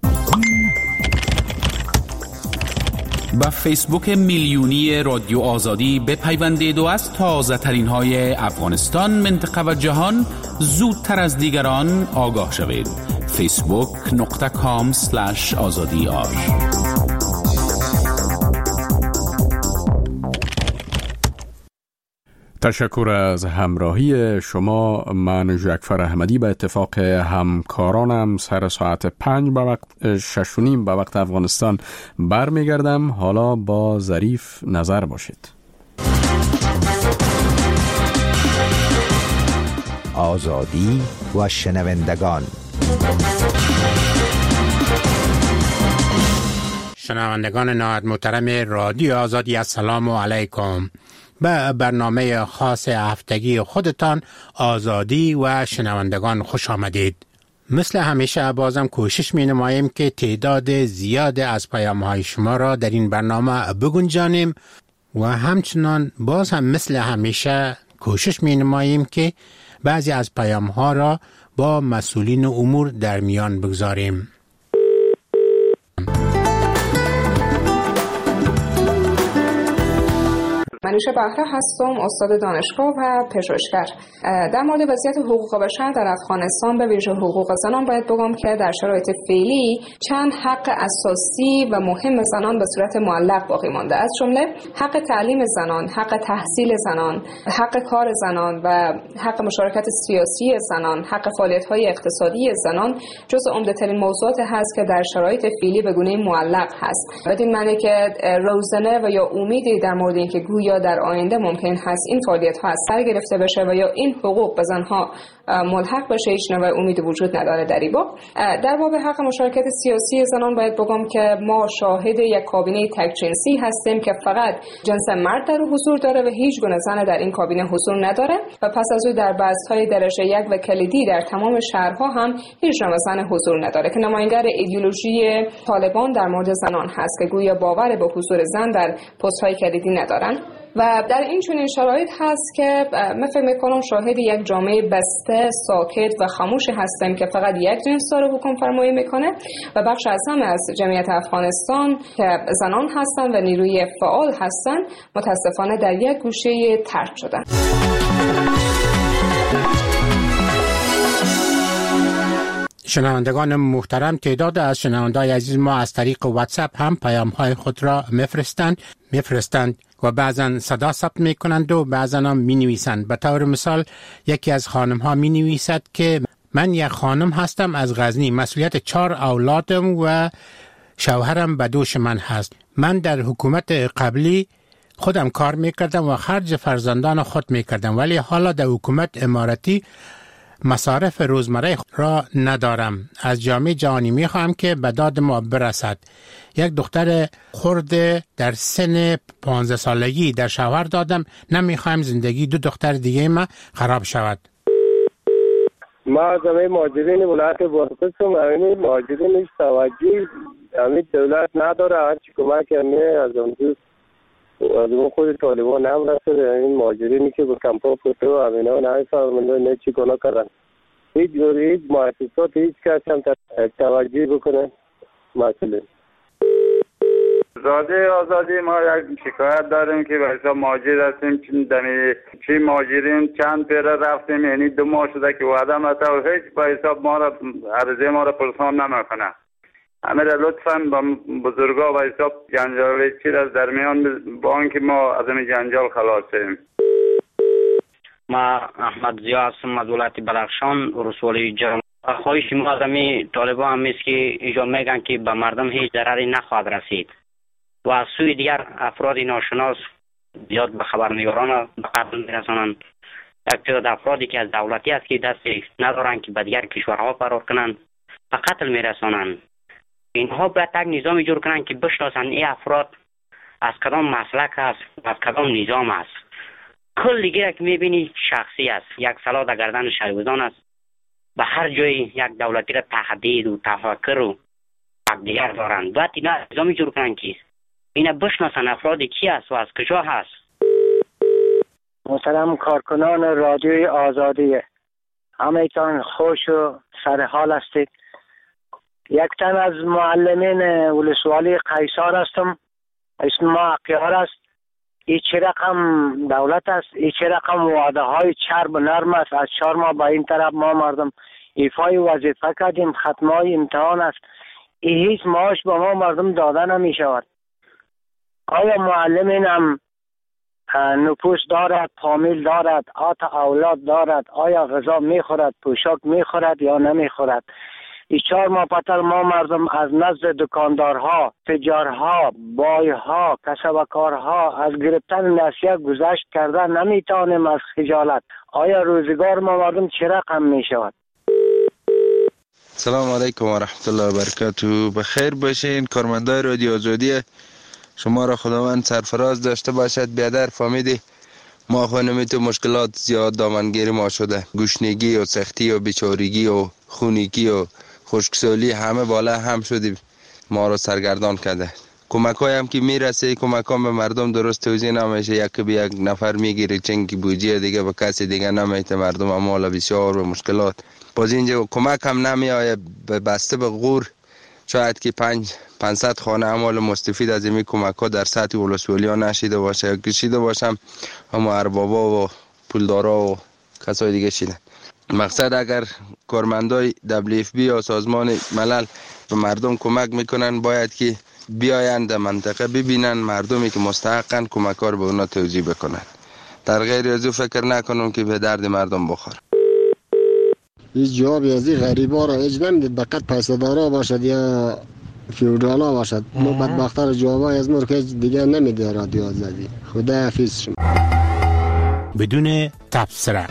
با فیسبوک میلیونی رادیو آزادی بپیوندید و از تازه ترین های افغانستان، منطقه و جهان زودتر از دیگران آگاه شوید. فیسبوک نقطه کام سلش آزادی آر. تشکر از همراهی شما. من جعفر احمدی به اتفاق همکارانم سر ساعت پنج به وقت شش و نیم به وقت افغانستان برمیگردم. حالا با ظریف نظر باشید. آزادی و شنوندگان. شنوندگان نهایت محترم رادیو آزادی، السلام علیکم. به برنامه خاص هفتگی خودتان آزادی و شنوندگان خوش آمدید. مثل همیشه بازم کوشش می نماییم که تعداد زیاد از پیام های شما را در این برنامه بگنجانیم و همچنان باز هم مثل همیشه کوشش می نماییم که بعضی از پیام ها را با مسئولین امور در میان بگذاریم. منوشه بهره هستم، استاد دانشگاه و پژوهشگر. در مورد وضعیت حقوق بشر در افغانستان به ویژه حقوق زنان باید بگم که در شرایط فعلی چند حق اساسی و مهم زنان به صورت معلق باقی مانده، از جمله حق تعلیم زنان، حق تحصیل زنان، حق کار زنان و حق مشارکت سیاسی زنان، حق فعالیت‌های اقتصادی زنان جزو عمده‌ترین موضوعات هست که در شرایط فعلی به گونه معلق هست. بدین معنی که روزنه و یا امیدی در مورد اینکه گویا در آینده ممکن هست این فعالیت ها از سر گرفته بشه و یا این حقوق به زنها ملحق بشه، هیچ نوع امیدی وجود نداره در این باب. در باب حق مشارکت سیاسی زنان باید بگم که ما شاهد یک کابینه تک جنسی هستیم که فقط جنس مرد در حضور داره و هیچ گونه زن در این کابینه حضور نداره و پس از او در بست‌های درجه یک و کلیدی در تمام شهرها هم هیچ نوع زن حضور نداره که نماینگر ایدئولوژی طالبان در مورد زنان هست که گویا باور به حضور زن در پست‌های کلیدی ندارن. و در این چنین شرایط هست که من فکر میکنم شاهد یک جامعه بسته، ساکت و خاموشی هستیم که فقط یک جنس داره حکم فرمایی میکنه و بخش از همه از جمعیت افغانستان که زنان هستند و نیروی فعال هستند متاسفانه در یک گوشه ترک شدن. شنوندگان محترم، تعداد از شنوندگان عزیز ما از طریق واتساپ هم پیام های خود را میفرستند میفرستند و بعضا صدا ثبت میکنند و بعضا هم می نویسند. به طور مثال یکی از خانم ها می نویسد که من یک خانم هستم از غزنی، مسئولیت چهار اولادم و شوهرم به دوش من هست. من در حکومت قبلی خودم کار میکردم و خرج فرزندان خود میکردم، ولی حالا در حکومت اماراتی مصارف روزمره را ندارم. از جامعه جهانی میخواهم که به داد ما برسد. یک دختر خرد در سن پانزده سالگی در شوهر دادم، نمیخواهم زندگی دو دختر دیگه ما خراب شود. ما از همه مهاجرین ولایت بادغیس هم همین مهاجرینش توجه همین دولت نداره. هرچی کمک همیه از اون دوست از اون خود طالبان هم رسده. این مهاجرینی که به کمپا پوته و همین ها نمیفهمنده نه چی گناه کردن. هیچ جوری هیچ مؤسسات هیچ کس هم توجه بکنه مسئله. زاده آزادی ما یک شکایت داریم که به حساب مهاجر هستیم. دمی چی مهاجرین چند پیره رفتیم، یعنی دو ماه شده که وعده متا و هیچ به حساب ما را عرضه ما را پرسان نمیکنه. همه را لطفاً با بزرگا و حساب جنجال چی از درمیان با آنکه ما از این جنجال خلاصیم. ما احمد ضیا هستم از ولایت بدخشان، ولسوالی جرم. خواهش ما از این طالبان هم است که اینجا میگن که به مردم هیچ ضرری نخواهد رسید و از سوی دیگر افراد ناشناس زیاد به خبرنگاران به قتل میرسانند. یک تعداد افرادی که از دولتی است که دستی ندارند که به دیگر کشورها فرار کنند به قتل میرسانند. اینها باید یک نظامی جور کنند که بشناسند این افراد از کدام مسلک است، از کدام نظام است. کل دیگه که میبینی شخصی است، یک سلا در گردن شیوزان است، به هر جای یک دولتی را تهدید و تفکر و حق دیگر دارند. باید اینا نظامی جور کنند که اینا بشناسند افرادی کی است و از کجا هست. محترم کارکنان رادیوی آزادی، همه تان خوش و سرحال هستید. یک تن از معلمین ولسوالی قیصار هستم. اسم ما اقیار است. این چه رقم دولت است، این چه رقم وعده های چرب نرم است. از چهار ماه با این طرف ما مردم ایفای وظیفه کردیم، ختمای امتحان است. این هیچ معاش با ما مردم داده نمی شود. آیا معلمین هم نفوس دارد، فامیل دارد، آت اولاد دارد؟ آیا غذا می خورد، پوشاک می خورد یا نمی خورد؟ این چهار ماه پتر ما مردم از نزد دکاندارها، تجارها، بایها، کسبکارها از گرفتن نسیه گذشت کرده نمیتونیم از خجالت. آیا روزگار ما مردم چه رقم می شود؟ سلام علیکم و رحمت الله و برکاته. بخیر باشین کارمندای رادیو آزادی. شما را خداوند سرفراز داشته باشد. بیادر فهمیدی ما خانمی تو مشکلات زیاد دامنگیر ما شده، گوشنگی و سختی و بیچارگی و خونگی و خشکسالی همه بالا هم شدی، ما رو سرگردان کرده. کمک های هم که میرسه کمک ها به مردم درست توزیع نمیشه. یک به یک نفر میگیره چنگی بودجه دیگه به کسی دیگه نمیته. مردم اموال بسیار و مشکلات. باز اینجا کمک هم نمیآید بسته به غور. شاید که پنج پانصد خانه اموال مستفید از این کمک ها در سطح ولسوالی ها نشیده باشه یا کشیده باشم، اما اربابا و پولدارا و کسای دیگه شیدن. مقصد اگر کارمندای دبلیو اف بی یا سازمان ملل به مردم کمک میکنن باید که بیایند منطقه ببینن مردمی که مستحقن کمک ها رو به اونا توزیع بکنن. در غیر از او فکر نکنم که به درد مردم بخور. هیچ جوابی از این غریبا را هیچ نمیدید. فقط پیسه دارا باشد یا فیودالا باشد. ما بدبختار جوابای از ما که دیگه نمیده رادیو آزادی. خدا حافظ شما. بدون تبصره.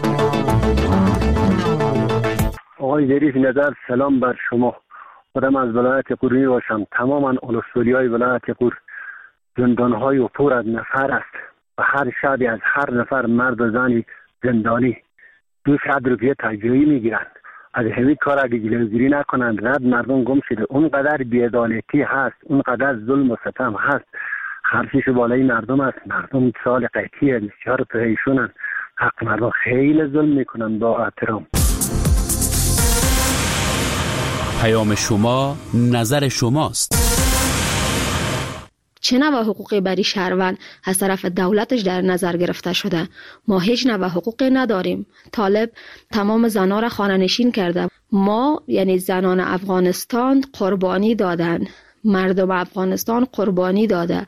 آقای ظریف نظر، سلام بر شما. خودم از ولایت قور می باشم. تماما ولسوالی های ولایت قور زندان های پر از نفر است و هر شبی از هر نفر مرد و زنی زندانی دو صد روپیه تجربی میگیرند. از همین کار اگه جلوگیری نکنند رد مردم گم شده. اونقدر بی‌عدالتی هست، اونقدر ظلم و ستم هست. حرفش بالای مردم است. مردم سال قیتیه بسیار پریشونن، حق مردم خیلی ظلم میکنن. با احترام. پیام شما نظر شماست. چه نوع حقوقی برای شهروند از طرف دولتش در نظر گرفته شده؟ ما هیچ نوع حقوقی نداریم. طالب تمام زنان را خانه‌نشین کرده. ما یعنی زنان افغانستان قربانی دادن، مردم افغانستان قربانی داده.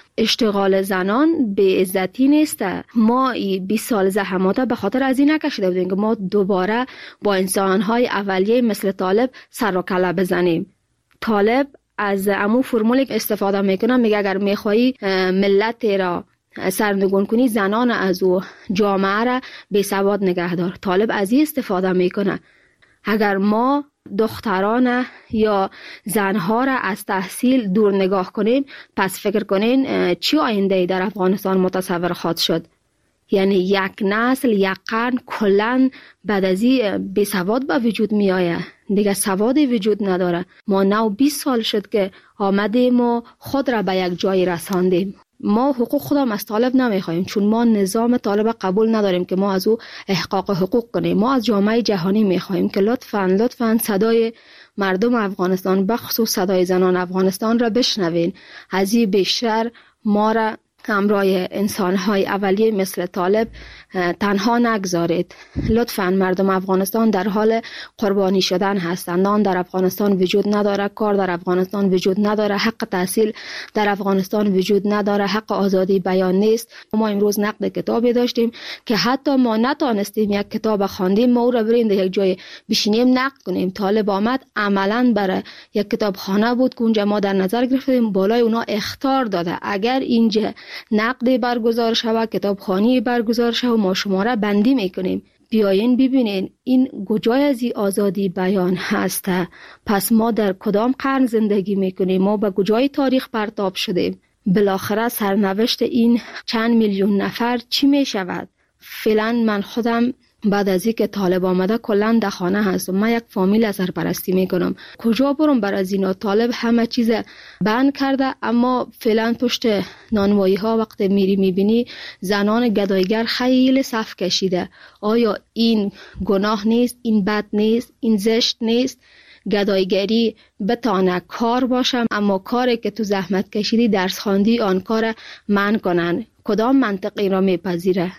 اشتغال زنان به عزتی نیسته. ما بیست سال زحمات به خاطر از این نکشیده بودیم که ما دوباره با انسانهای اولیه مثل طالب سر و کله بزنیم. طالب از امو فرمولی که استفاده میکنه، میگه اگر میخوایی ملت را سرنگون کنی زنان از او جامعه را بی سواد نگه دار. طالب از این استفاده میکنه. اگر ما دختران یا زنها را از تحصیل دور نگاه کنیم، پس فکر کنین چی آینده در افغانستان متصور خواهد شد؟ یعنی یک نسل، یک قرن کلن بعد از این بی سواد به وجود می آید. دیگه سوادی وجود نداره. ما نو بیست سال شد که آمدیم و خود را به یک جای رساندیم. ما حقوق خودم از طالب نمیخوایم، چون ما نظام طالب قبول نداریم که ما از او احقاق حقوق کنیم. ما از جامعه جهانی میخوایم که لطفاً لطفاً صدای مردم افغانستان، بخصوص صدای زنان افغانستان را بشنوین. از این بیشتر ما را همراه انسان‌های اولیه مثل طالب تنها نگذارید. لطفاً مردم افغانستان در حال قربانی شدن هستند. نان در افغانستان وجود نداره، کار در افغانستان وجود نداره، حق تحصیل در افغانستان وجود نداره، حق آزادی بیان نیست. ما امروز نقد کتابی داشتیم که حتی ما نتونستیم یک کتاب خواندیم، ما او را بریم در یک جای بشینیم نقد کنیم. طالب آمد عملاً برای یک کتابخانه بود که اونجا ما در نظر گرفتیم، بالای اونا اخطار داده اگر اینجا نقدی برگزار شود، کتابخوانی برگزار شود، ما شما را بندی میکنیم. بیاین ببینین این کجای از این آزادی بیان هست. پس ما در کدام قرن زندگی میکنیم؟ ما به کجای تاریخ پرتاب شدیم؟ بالاخره سرنوشت این چند میلیون نفر چی میشود؟ فعلا من خودم بعد از اینکه طالب آمده کلا در خانه هستم. من یک فامیل سرپرستی میکنم. کجا برم برای اینا؟ طالب همه چیز بند کرده، اما فعلا پشت نانوایی ها وقت میری میبینی زنان گدایگر خیلی صف کشیده. آیا این گناه نیست؟ این بد نیست؟ این زشت نیست؟ گدایگری بتانه کار باشم، اما کاری که تو زحمت کشیدی درس خواندی آن کار من کنن. کدام منطق این را میپذیره؟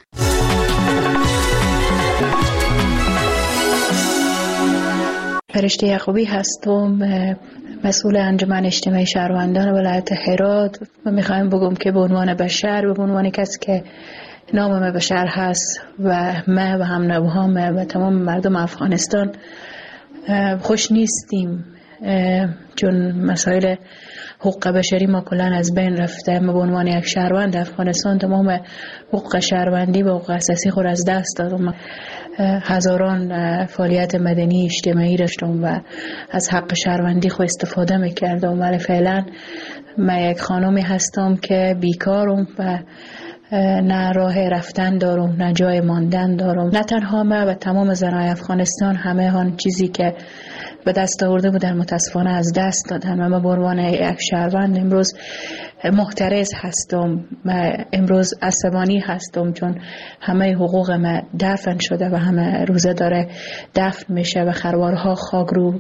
فرشته یعقوبی هستم، مسئول انجمن اجتماعی شهروندان ولایت هرات و میخوایم بگم که به عنوان بشر و به عنوان کسی که نام بشر هست و ما و هم نوهام و تمام مردم افغانستان خوش نیستیم، چون مسائل حقوق بشری ما کلان از بین رفته. ما به عنوان یک شهروند افغانستان تمام حقوق شهروندی و حقوق اساسی خود از دست دادم. هزاران فعالیت مدنی اجتماعی داشتم و از حق شهروندی خود استفاده میکردم، ولی فعلا من یک خانمی هستم که بیکارم و نه راه رفتن دارم، نه جای ماندن دارم. نه تنها من و تمام زنای افغانستان همه آن چیزی که به دست آورده بودن متاسفانه از دست دادن و من به عنوان یک شهروند امروز محترز هستم و امروز عصبانی هستم، چون همه حقوق من دفن شده و همه روزه داره دفن میشه و خروارها خاک رو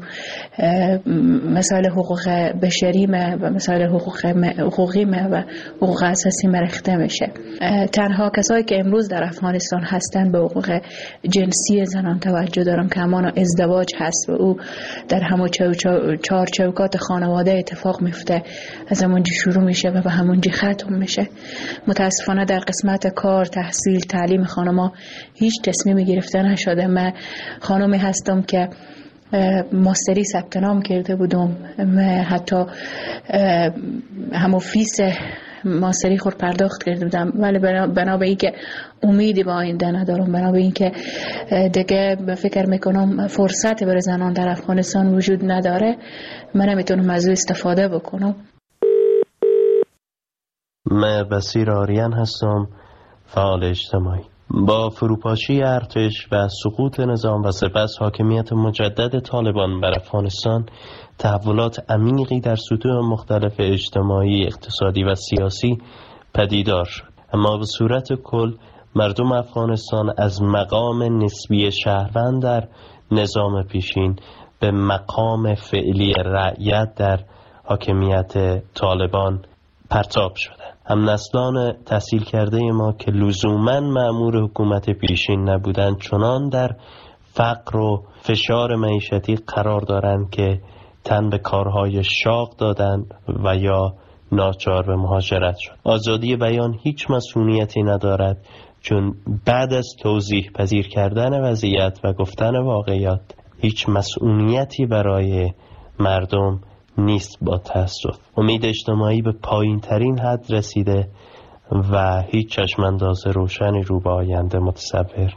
مسائل حقوق بشری من و مسائل حقوق حقوقی من و حقوق اساسی من ریخته میشه. تنها کسایی که امروز در افغانستان هستن به حقوق جنسی زنان توجه دارم که همان ازدواج هست و او در همون چهار چوکات خانواده اتفاق میفته، از همونجا شروع میشه و به همونجا ختم میشه. متاسفانه در قسمت کار، تحصیل، تعلیم خانما هیچ تصمیمی گرفته نشده. من خانمی هستم که ماستری ثبت نام کرده بودم، من حتی همون فیس ماستری خود پرداخت کرده بودم، ولی بنا به این که امیدی با آینده ندارم، بنا به این که دیگه فکر میکنم فرصت برای زنان در افغانستان وجود نداره، من نمیتونم از او استفاده بکنم. من بصیر آریان هستم، فعال اجتماعی. با فروپاشی ارتش و سقوط نظام و سپس حاکمیت مجدد طالبان بر افغانستان، تحولات عمیقی در سطوح مختلف اجتماعی، اقتصادی و سیاسی پدیدار شد. اما به صورت کل مردم افغانستان از مقام نسبی شهروند در نظام پیشین به مقام فعلی رعیت در حاکمیت طالبان پرتاب شده. هم نسلان تحصیل کرده ما که لزوماً مأمور حکومت پیشین نبودند چنان در فقر و فشار معیشتی قرار دارند که تن به کارهای شاق دادند و یا ناچار به مهاجرت شد. آزادی بیان هیچ مسئولیتی ندارد، چون بعد از توضیح پذیر کردن وضعیت و گفتن واقعیت هیچ مسئولیتی برای مردم نیست. با تأسف امید اجتماعی به پایین ترین حد رسیده و هیچ چشمانداز روشنی رو به آینده متصور.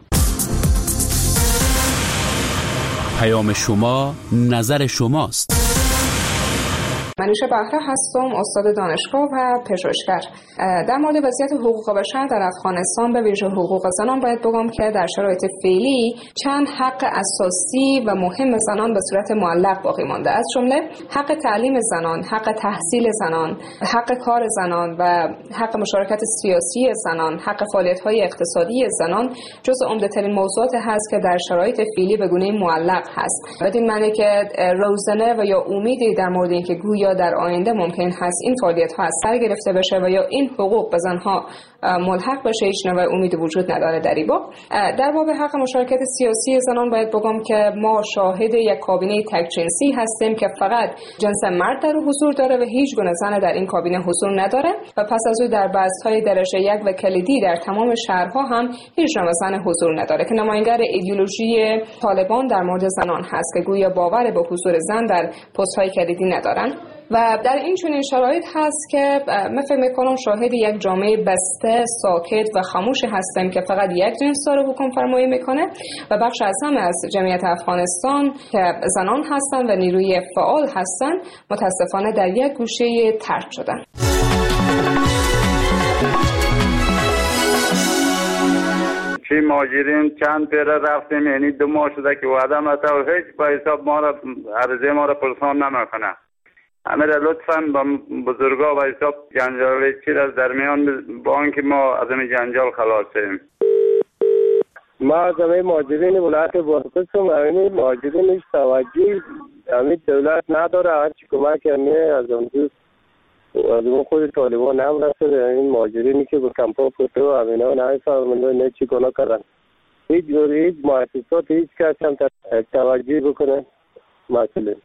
پیام شما، نظر شماست. منوشه بهره هستم، استاد دانشگاه و پژوهشگر. در مورد وضعیت حقوق بشر در افغانستان به ویژه حقوق زنان باید بگم که در شرایط فعلی چند حق اساسی و مهم زنان به صورت معلق باقی مانده، از جمله حق تعلیم زنان، حق تحصیل زنان، حق کار زنان و حق مشارکت سیاسی زنان، حق فعالیت‌های اقتصادی زنان جزو عمده‌ترین موضوعات هست که در شرایط فعلی به گونه معلق هست. بدین معنی که روزنه و یا امیدی در مورد اینکه گویا در آینده ممکن هست این فعالیت ها از سر گرفته بشه و یا این حقوق به زنها ملحق بشه، هیچ نوع امیدی وجود نداره در این باب. در باب حق مشارکت سیاسی زنان باید بگم که ما شاهد یک کابینه تک جنسی هستیم که فقط جنس مرد در حضور داره و هیچ گونه زن در این کابینه حضور نداره و پس از او در بست‌های درجه یک و کلیدی در تمام شهرها هم هیچ نوع زن حضور نداره که نماینگر ایدئولوژی طالبان در مورد زنان هست که گویا باور به حضور زن در پست‌های کلیدی ندارن. و در این چنین شرایط هست که من فکر میکنم شاهد یک جامعه بسته، ساکت و خاموش هستیم که فقط یک جنس داره حکم فرمایی میکنه و بخش از همه از جمعیت افغانستان که زنان هستند و نیروی فعال هستند متاسفانه در یک گوشه ترک شدن. چی ماجرین چند پیره رفتیم، یعنی دو ماه شده که وعده متا و هیچ با حساب ما را عرضه ما را پرسان نمیکنه. امیر لطفاً با بزرگا و حساب جنجال چیز از درمیان با آنکه ما از این جنجال خلاص شیم. ما از همه مهاجرین ولایت بادغیس و همین مهاجرینش توجه همین دولت نداره، هرچی کمک همیه از اون دوست از اون خود طالبان هم رسده. این مهاجرینی که به کمپا پوته و همین ها نمیفهمنده نه چی گناه کردن، هیچ جوری هیچ مؤسسات هیچ کس هم توجه بکنه مسئله.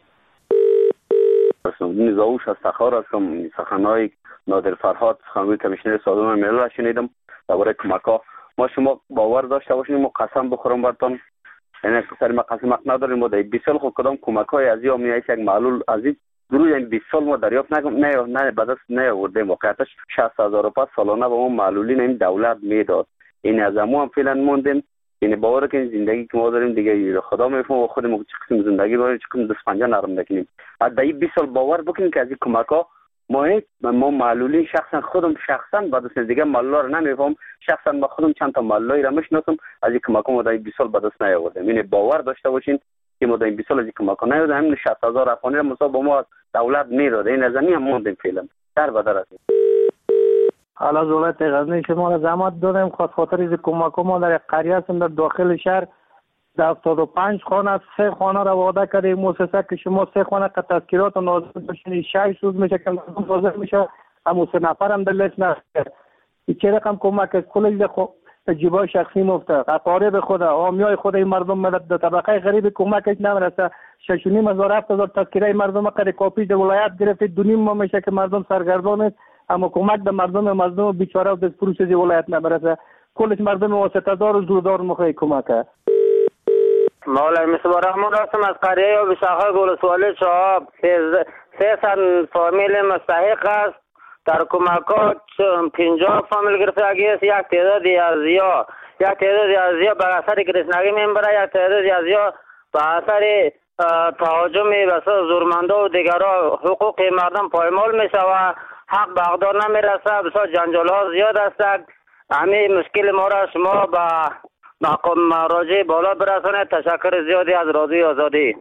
نزاوش از تخار هستم، سخنهای نادر فرهاد سخنگوی کمیشنر سازمان ملل را شنیدم درباره کمک‌ها. ما شما باور داشته باشین ما قسم بخورم براتون، یعنی سر ما قسم نداریم، ما در بیست سال خود کدام کمک‌های از یا میایش یک معلول از این گروه یعنی بیست سال ما دریافت نگم نه نه بعد از نه آوردیم. واقعیتش شصت هزار روپیه سالانه به ما معلولین این دولت میداد. این از ما هم فعلا موندیم. یعنی باور کنید زندگی که ما داریم دیگه خدا میفهمه و خودمون چه قسم زندگی داریم، چه قسم دست پنجه نرم نکنیم. از این بیست سال باور بکنید که از این کمک‌ها ما ما معلولین شخصا خودم شخصا بعد از دیگه معلولا رو نمیفهم، شخصا با خودم چند تا معلولای را میشناسم از این کمک‌ها ما در بیست سال بعد از نیاوردیم. یعنی باور داشته باشین که ما در بیست سال از این کمک‌ها نیاوردیم. همین شصت هزار افغانی را مصاب با ما دولت میداده. این از همین هم موندیم فعلا در بدر است. حالا دولت غزنی شما را زحمت دادیم خاطر خاطر از کمک ما در قریه هستیم در داخل شهر در هفتاد و پنج خانه سه خانه را وعده کردیم مؤسسه که شما سه خانه که تذکیرات و نازل بشین شش روز میشه که نازل میشه اما سه نفر هم در لیست نشده. این چه رقم کمک از کل جیبای شخصی مفته اقارب خود عامیای خود این مردم ملت در طبقه غریب کمکش نمیرسه. شش و نیم هزار هفت هزار تذکیره مردم قری کاپی در ولایت گرفته دو نیم ماه میشه که مردم سرگردان است اما کمک به مردم مظلوم بیچاره و دست فروش از ولایت نمیرسه. کلش مردم واسطه دار و زوردار مخوی کمک. مولای مصباح رحمان هستم از قریه و بشاخه گلسوالی شهاب. سه سن فامیل مستحق است در کمکات پنجاه فامیل گرفتگی است. یک تعدادی از یا یک تعدادی از یا به اثر گرسنگی میبره، یک تعدادی از یا به اثر تهاجم بسیار زورمنده و دیگرها حقوق مردم پایمال میشه و حق به اقدار نمیرسه. بسیار جنجال ها زیاد است. همین مشکل ما را شما با مقام مراجع بالا برسانید. تشکر زیادی از رادیوی آزادی.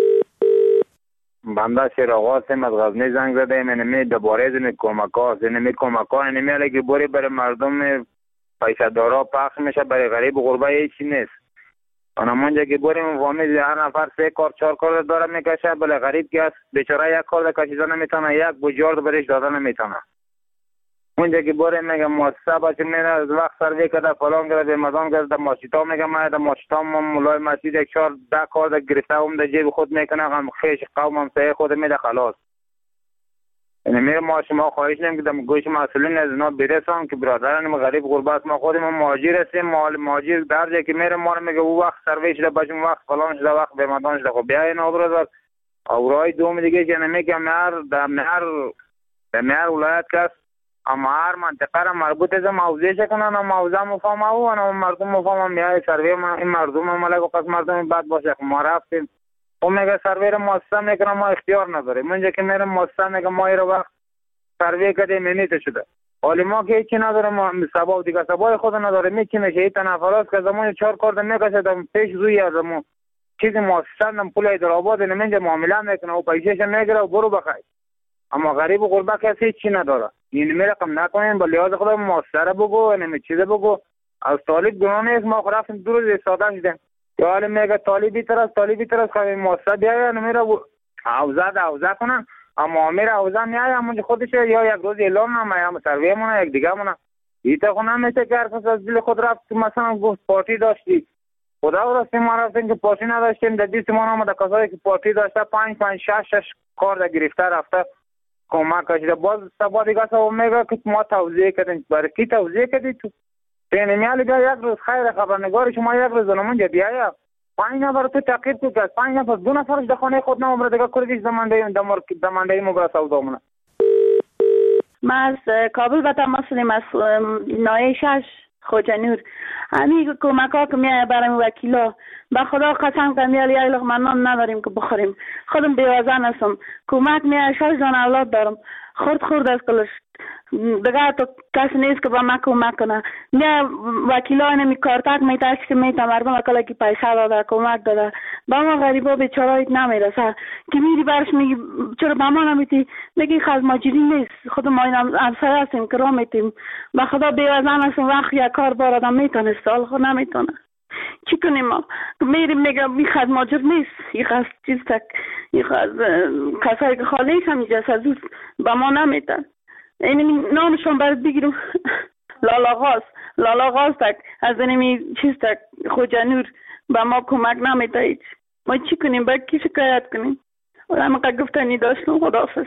بنده شیر آقا هستیم از غزنی زنگ زده ایم. اینمی دوباره از این کمک ها هست. اینمی کمک ها اینمی علی که بوری برای مردم پیسه دارا پخش میشه، برای غریب و غربه هیچی نیست. اونمونجا که بوریم فامیل هر نفر سه کار چهار کار داره میکشه، بله غریب که هست بیچاره یک کار کشیده نمیتونه، یک بجارد برش داده نمیتونه. اونجا که بوریم میگه مؤسسه باشه میره از وقت سروی کرده فلان کرده به مردم کرده ماشیتا میگه ما در ماشیتا ما مولای مسجد یک چهار ده کار ده گرفته هم در جیب خود میکنه، هم خیش قوم هم سایه خود میده خلاص. یعنی میره ما شما خواهش نیم که در گوش مسئولین از اینا برسان که برادران غریب غربت ما خودیم مهاجر هستیم، مهاجر در جایی که میره ما رو میگه او وقت سروی شده باشیم وقت فلان شده وقت به مدان شده. خب بیا اینا برادر اورای دوم دیگه که نمیگه مهر در مهر در مهر ولایت کس اما هر منطقه را مربوط از موضوع شکنن و موضوع مفهم او و مردم مفهم میای سروی ما این مردم ملک و پس مردم بد باشه. ما رفتیم او میگه سروی را مؤسسه میکنه ما اختیار نداریم. منجا که میره مؤسسه میگه ما ایرا وقت سروی کردیم منیت شده، حالی ما که هیچی نداریم، ما سبا دیگه سبای خود نداریم. می چی میشه این تنفرات که زمان چهار کار میکشه دم پیش روی از ما چیزی مؤسسه دم پول حیدرآباد نمینجا معامله میکنه و پیسهش میگیره و برو بخای. اما غریب و غربه کسی هیچی نداره. این می رقم نکنین با لحاظ خدا مؤسسه بگو نمی چیزه بگو. از طالب گناه نیست، ما رفتیم دو روز ساده شدیم یا حالی میگه طالبی طرف طالبی طرف خواهی مؤسسه بیاید نمیره حوزه ده حوزه کنن، اما میره حوزه میاید همونجا خودش یا یک روز اعلان نمه یا سروی مونه یک دیگه مونه. ایتا خونه میشه که هر کس از دل خود رفت مثلا گفت پارتی داشتی خدا و رستیم ما رفتیم که پارتی نداشتیم در دیست ما نامده کسایی که پارتی داشته پنج پنج شش شش کار در گرفته رفته کمک کشیده. باز سبا دیگه سبا میگه که ما توضیح کردیم. برای کی توضیح کردی تو؟ پینه میالی بیا یک روز خیر خبرنگار شما یک روز نمونجا بیایا پنج نفر تو تقیب تو که پنج نفر دو نفرش در خانه خود نمبر دیگه کردیش زمانده زمانده مبرا سودا مونه. ما از کابل و تماس داریم از نایه شش خوجنور. همین کمک ها که میایه برای وکیلا با خدا قسم کنم یه یه لقمه نان نداریم که بخوریم. خودم بیوزن هستم. کمک میایه شش دان اولاد دارم. خورد خورد از کلش دیگه تو کسی نیست که با ما کمک کنه. میایه وکیلا نمی کارتک میتاش که میتا مردم اکلا که پیسه داده کمک داده با ما غریبا بیچارایت نمیرسه که میری برش میگی چرا با ما نمیتی میگی خز ماجری نیست خود ما این همسایه هستیم که را میتیم با خدا بیوزن هستم وقت یک کار بار آدم میتونه سال خود نمیتونه چی کنیم ما میریم میگم این خز ماجر نیست این خز چیز تک این خز کسایی که خالیش همیجه سزوز با ما نمیتن این نامشون برد بگیرم لالا غاز لالا غاز تک از اینمی چیز تک خوجنور با ما کمک نمیده هیچ ما چی کنیم باید کی شکایت کنیم و همه گفتنی داشتم. خداحافظ.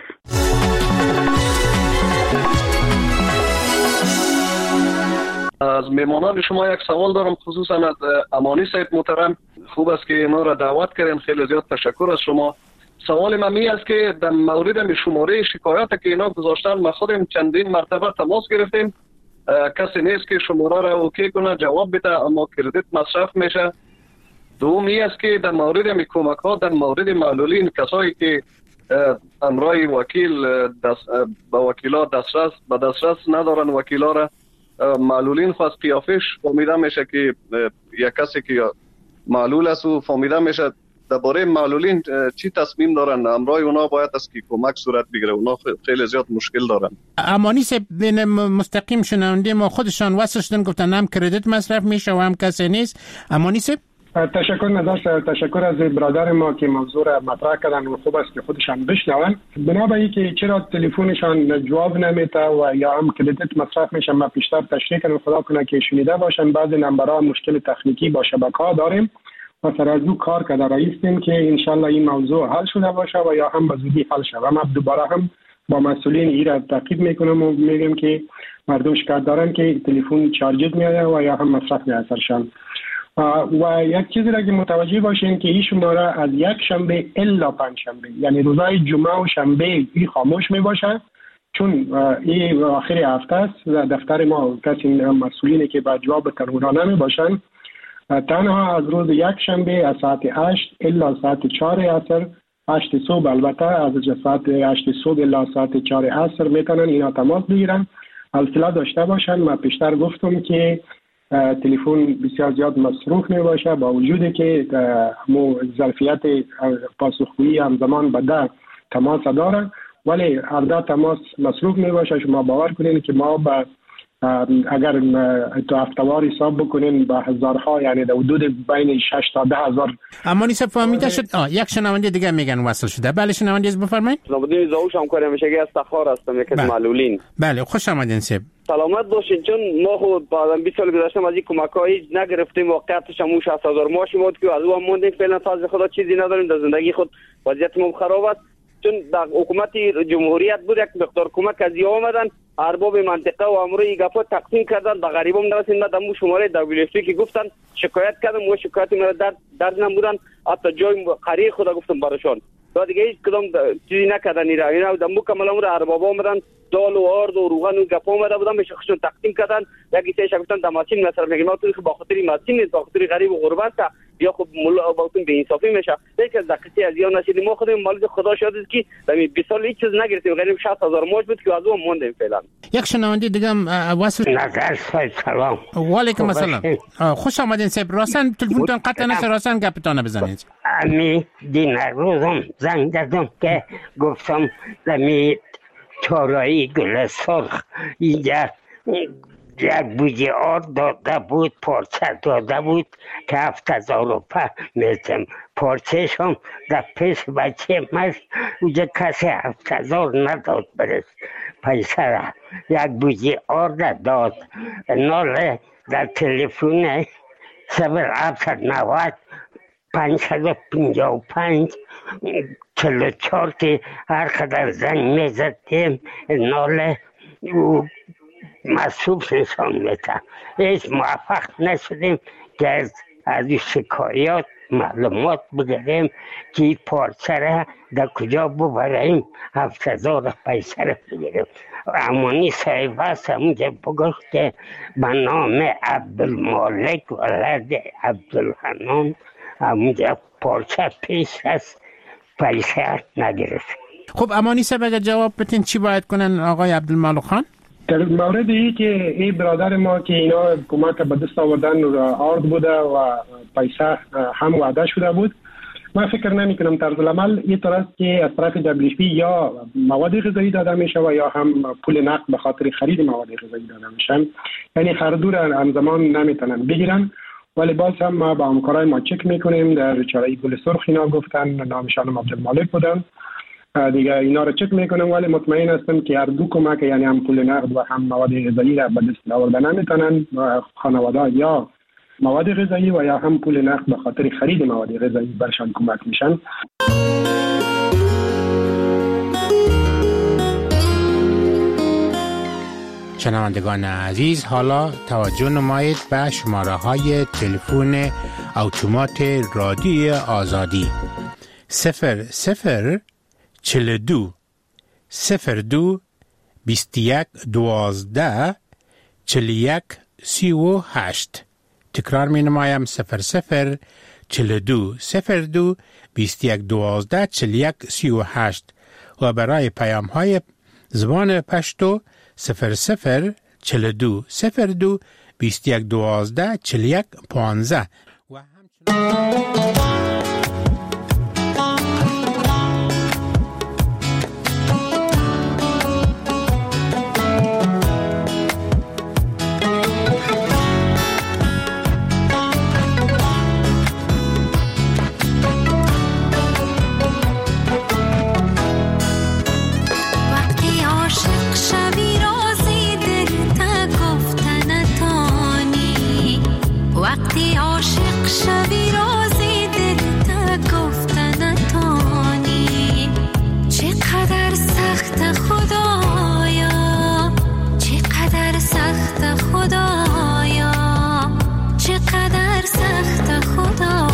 از میمانان شما یک سوال دارم خصوصا از امانی صاحب محترم. خوب است که اینا را دعوت کردین، خیلی زیاد تشکر از شما. سوال من می است که در مورد شماره شکایت که اینا گذاشتن ما خودم چندین مرتبه تماس گرفتیم، کسی نیست که شماره را اوکی کنه جواب بده اما کردیت مصرف میشه. دومی است که در مورد کمک ها در مورد معلولین کسایی که امرای وکیل دست با وکیلا دسترس به دسترس ندارن وکیلا را معلولین خواست قیافش فهمیده میشه که یک کسی که معلول است و فهمیده میشه درباره معلولین چی تصمیم دارن امرای اونا باید است که کمک صورت بگیره. اونا خیلی زیاد مشکل دارن. امانی صاحب مستقیم شنونده ما خودشان واسه شدن گفتن هم کردیت مصرف میشه و هم کسی نیست. امانی صاحب تشکر نداشت. تشکر از برادر ما که موضوع را مطرح کردن و خوب است که خودشان بشنون. بنا به اینکه چرا تلفنشان جواب نمیده و یا هم کردیت مصرف میشه ما پیشتر تشریح کنم خدا کنه که شنیده باشن بعضی نمبرها مشکل تکنیکی با شبکه‌ها داریم و سر از او کار کرده رایستیم که انشالله این موضوع حل شده باشه و یا هم به زودی حل شده. ما دوباره هم با مسئولین این را تاکید میکنم و میگم که مردم شکایت دارن که تلفن چارجز میاد و یا هم مصرف میاد سرشان. و یک چیزی را که متوجه باشین که این شماره از یک شنبه الا پنج شنبه یعنی روزهای جمعه و شنبه این خاموش می باشه چون این آخر هفته است و دفتر ما کسی مسئولینی که با جواب تلفن‌ها نمی باشن تنها از روز یک شنبه از ساعت هشت الا ساعت چهار عصر هشت صبح البته از ساعت هشت صبح الا ساعت چهار عصر میتونن اینا تماس بگیرن حوصله داشته باشن. من پیشتر گفتم که تلفن بسیار زیاد مصروف می باشه، با وجودی که مو ظرفیت پاسخگویی همزمان به ده تماس داره، ولی هر ده تماس مصروف می باشه. شما باور کنین که ما با اگر تو هفتوار حساب بکنین با هزارها، یعنی در حدود بین شش تا ده هزار. اما نیست فهمیده شد. آه یک شنونده دیگه میگن وصل شده. بله شنونده از بفرمایید. نبودین زاوش هم کاری میشه که استخار هستم یک از معلولین. بله خوش آمدین سب. سلامت باشین. چون ما خود بعد بیست سال گذشته از این کمک‌ها هیچ نگرفتیم. واقعیتش هم شصت هزار ماهی بود که از اون موندیم. فعلا فضل خدا چیزی نداریم. در زندگی خود وضعیتمون خراب است. چون در حکومت جمهوریت بود یک مقدار کمک از یا آمدن، ارباب منطقه و امروی گپا تقسیم کردن، به غریبم نرسید. من دمو شماره دبلیو اف که گفتن شکایت کردم و شکایت مرا در درد نمودن، حتی جای قریه خدا گفتم براشون. تا دیگه هیچ کدام چیزی نکردن. اینا اینا دمو کاملا امر ارباب آمدن، دال و آرد و روغن و گپا اومده بودن به شخصشون تقسیم کردن. یکی سه گفتن دماسین مثلا میگم ما تو با خاطر ماسین نیست، با خاطر غریب و غربت یا خب مولا باطن به انصافی میشه. یک از دقیقه از یا نشید ما خودمون مال خدا شاد است که در بیست سال هیچ چیز نگرفتیم. غریب شصت هزار ماش بود که از اون موندیم فعلا. یک شنونده دیگه هم وصل. نظر سلام. و علیکم السلام. خوش آمدین سب. راستن تلفنتون قطع نشه، راستن گپتون بزنید. امی دین روزم زنگ زدم که گفتم دمی چارایی گل سرخ اینجا یک بوجه آرد داده بود، پارچه داده بود که هفت هزار روپه میتم. پارچهش هم در پیش بچه مست اونجا کسی هفت هزار نداد برس پیسه را. یک بوجه آرد داد. ناله در تلفون سبر هفتصد و نود پانصد و پنجاه و پنج چهل و چهار که هر قدر زنگ میزدیم ناله او مصروف نشان میده. هیچ موفق نشدیم که از از شکایات معلومات بگیریم که پارچه را در کجا ببریم، هفت هزار پیسه را بگیریم. امانی صاحب هست همونجا بگفت که به نام عبدالمالک ولد عبدالحنان همونجا پارچه پیش است، پیسه نگرفت. خب امانی صاحب اگر جواب بتین چی باید کنن آقای عبدالمالک خان؟ در مورد ای که این برادر ما که اینا کمک به دست آوردن آرد بوده و پیسه هم وعده شده بود، من فکر نمی کنم طرز العمل این طور است که از طرف دبلیو پی یا مواد غذایی داده میشه و یا هم پول نقد به خاطر خرید مواد غذایی داده میشن. یعنی هر دو را همزمان نمیتونن بگیرن. ولی باز هم ما با همکارای ما چک میکنیم. در چاره گل سرخ اینا گفتن نامشان عبدالمالک بودن دیگه، اینا رو چک میکنم ولی مطمئن هستم که هر دو کمک یعنی هم پول نقد و هم مواد غذایی را به دست آوردن نمیتونن. خانواده یا مواد غذایی و یا هم پول نقد به خاطر خرید مواد غذایی برشان کمک میشن. شنوندگان عزیز، حالا توجه نمایید به شماره های تلفن اتومات رادیو آزادی صفر صفر چهل و دو صفر دو بیست و یک دوازده چهل و یک سی و هشت. تکرار می نمایم صفر صفر چهل و دو صفر دو بیست و یک دوازده چهل و یک سی و هشت و برای پیام های زبان پشتو صفر صفر چهل و دو صفر دو بیست و یک دوازده چهل و یک پانزده. و همچنین وقتی عاشق شوی رازی دل تا گفتن تانی، چقدر سخت خدایا، چقدر سخت خدایا، چقدر سخت خدایا.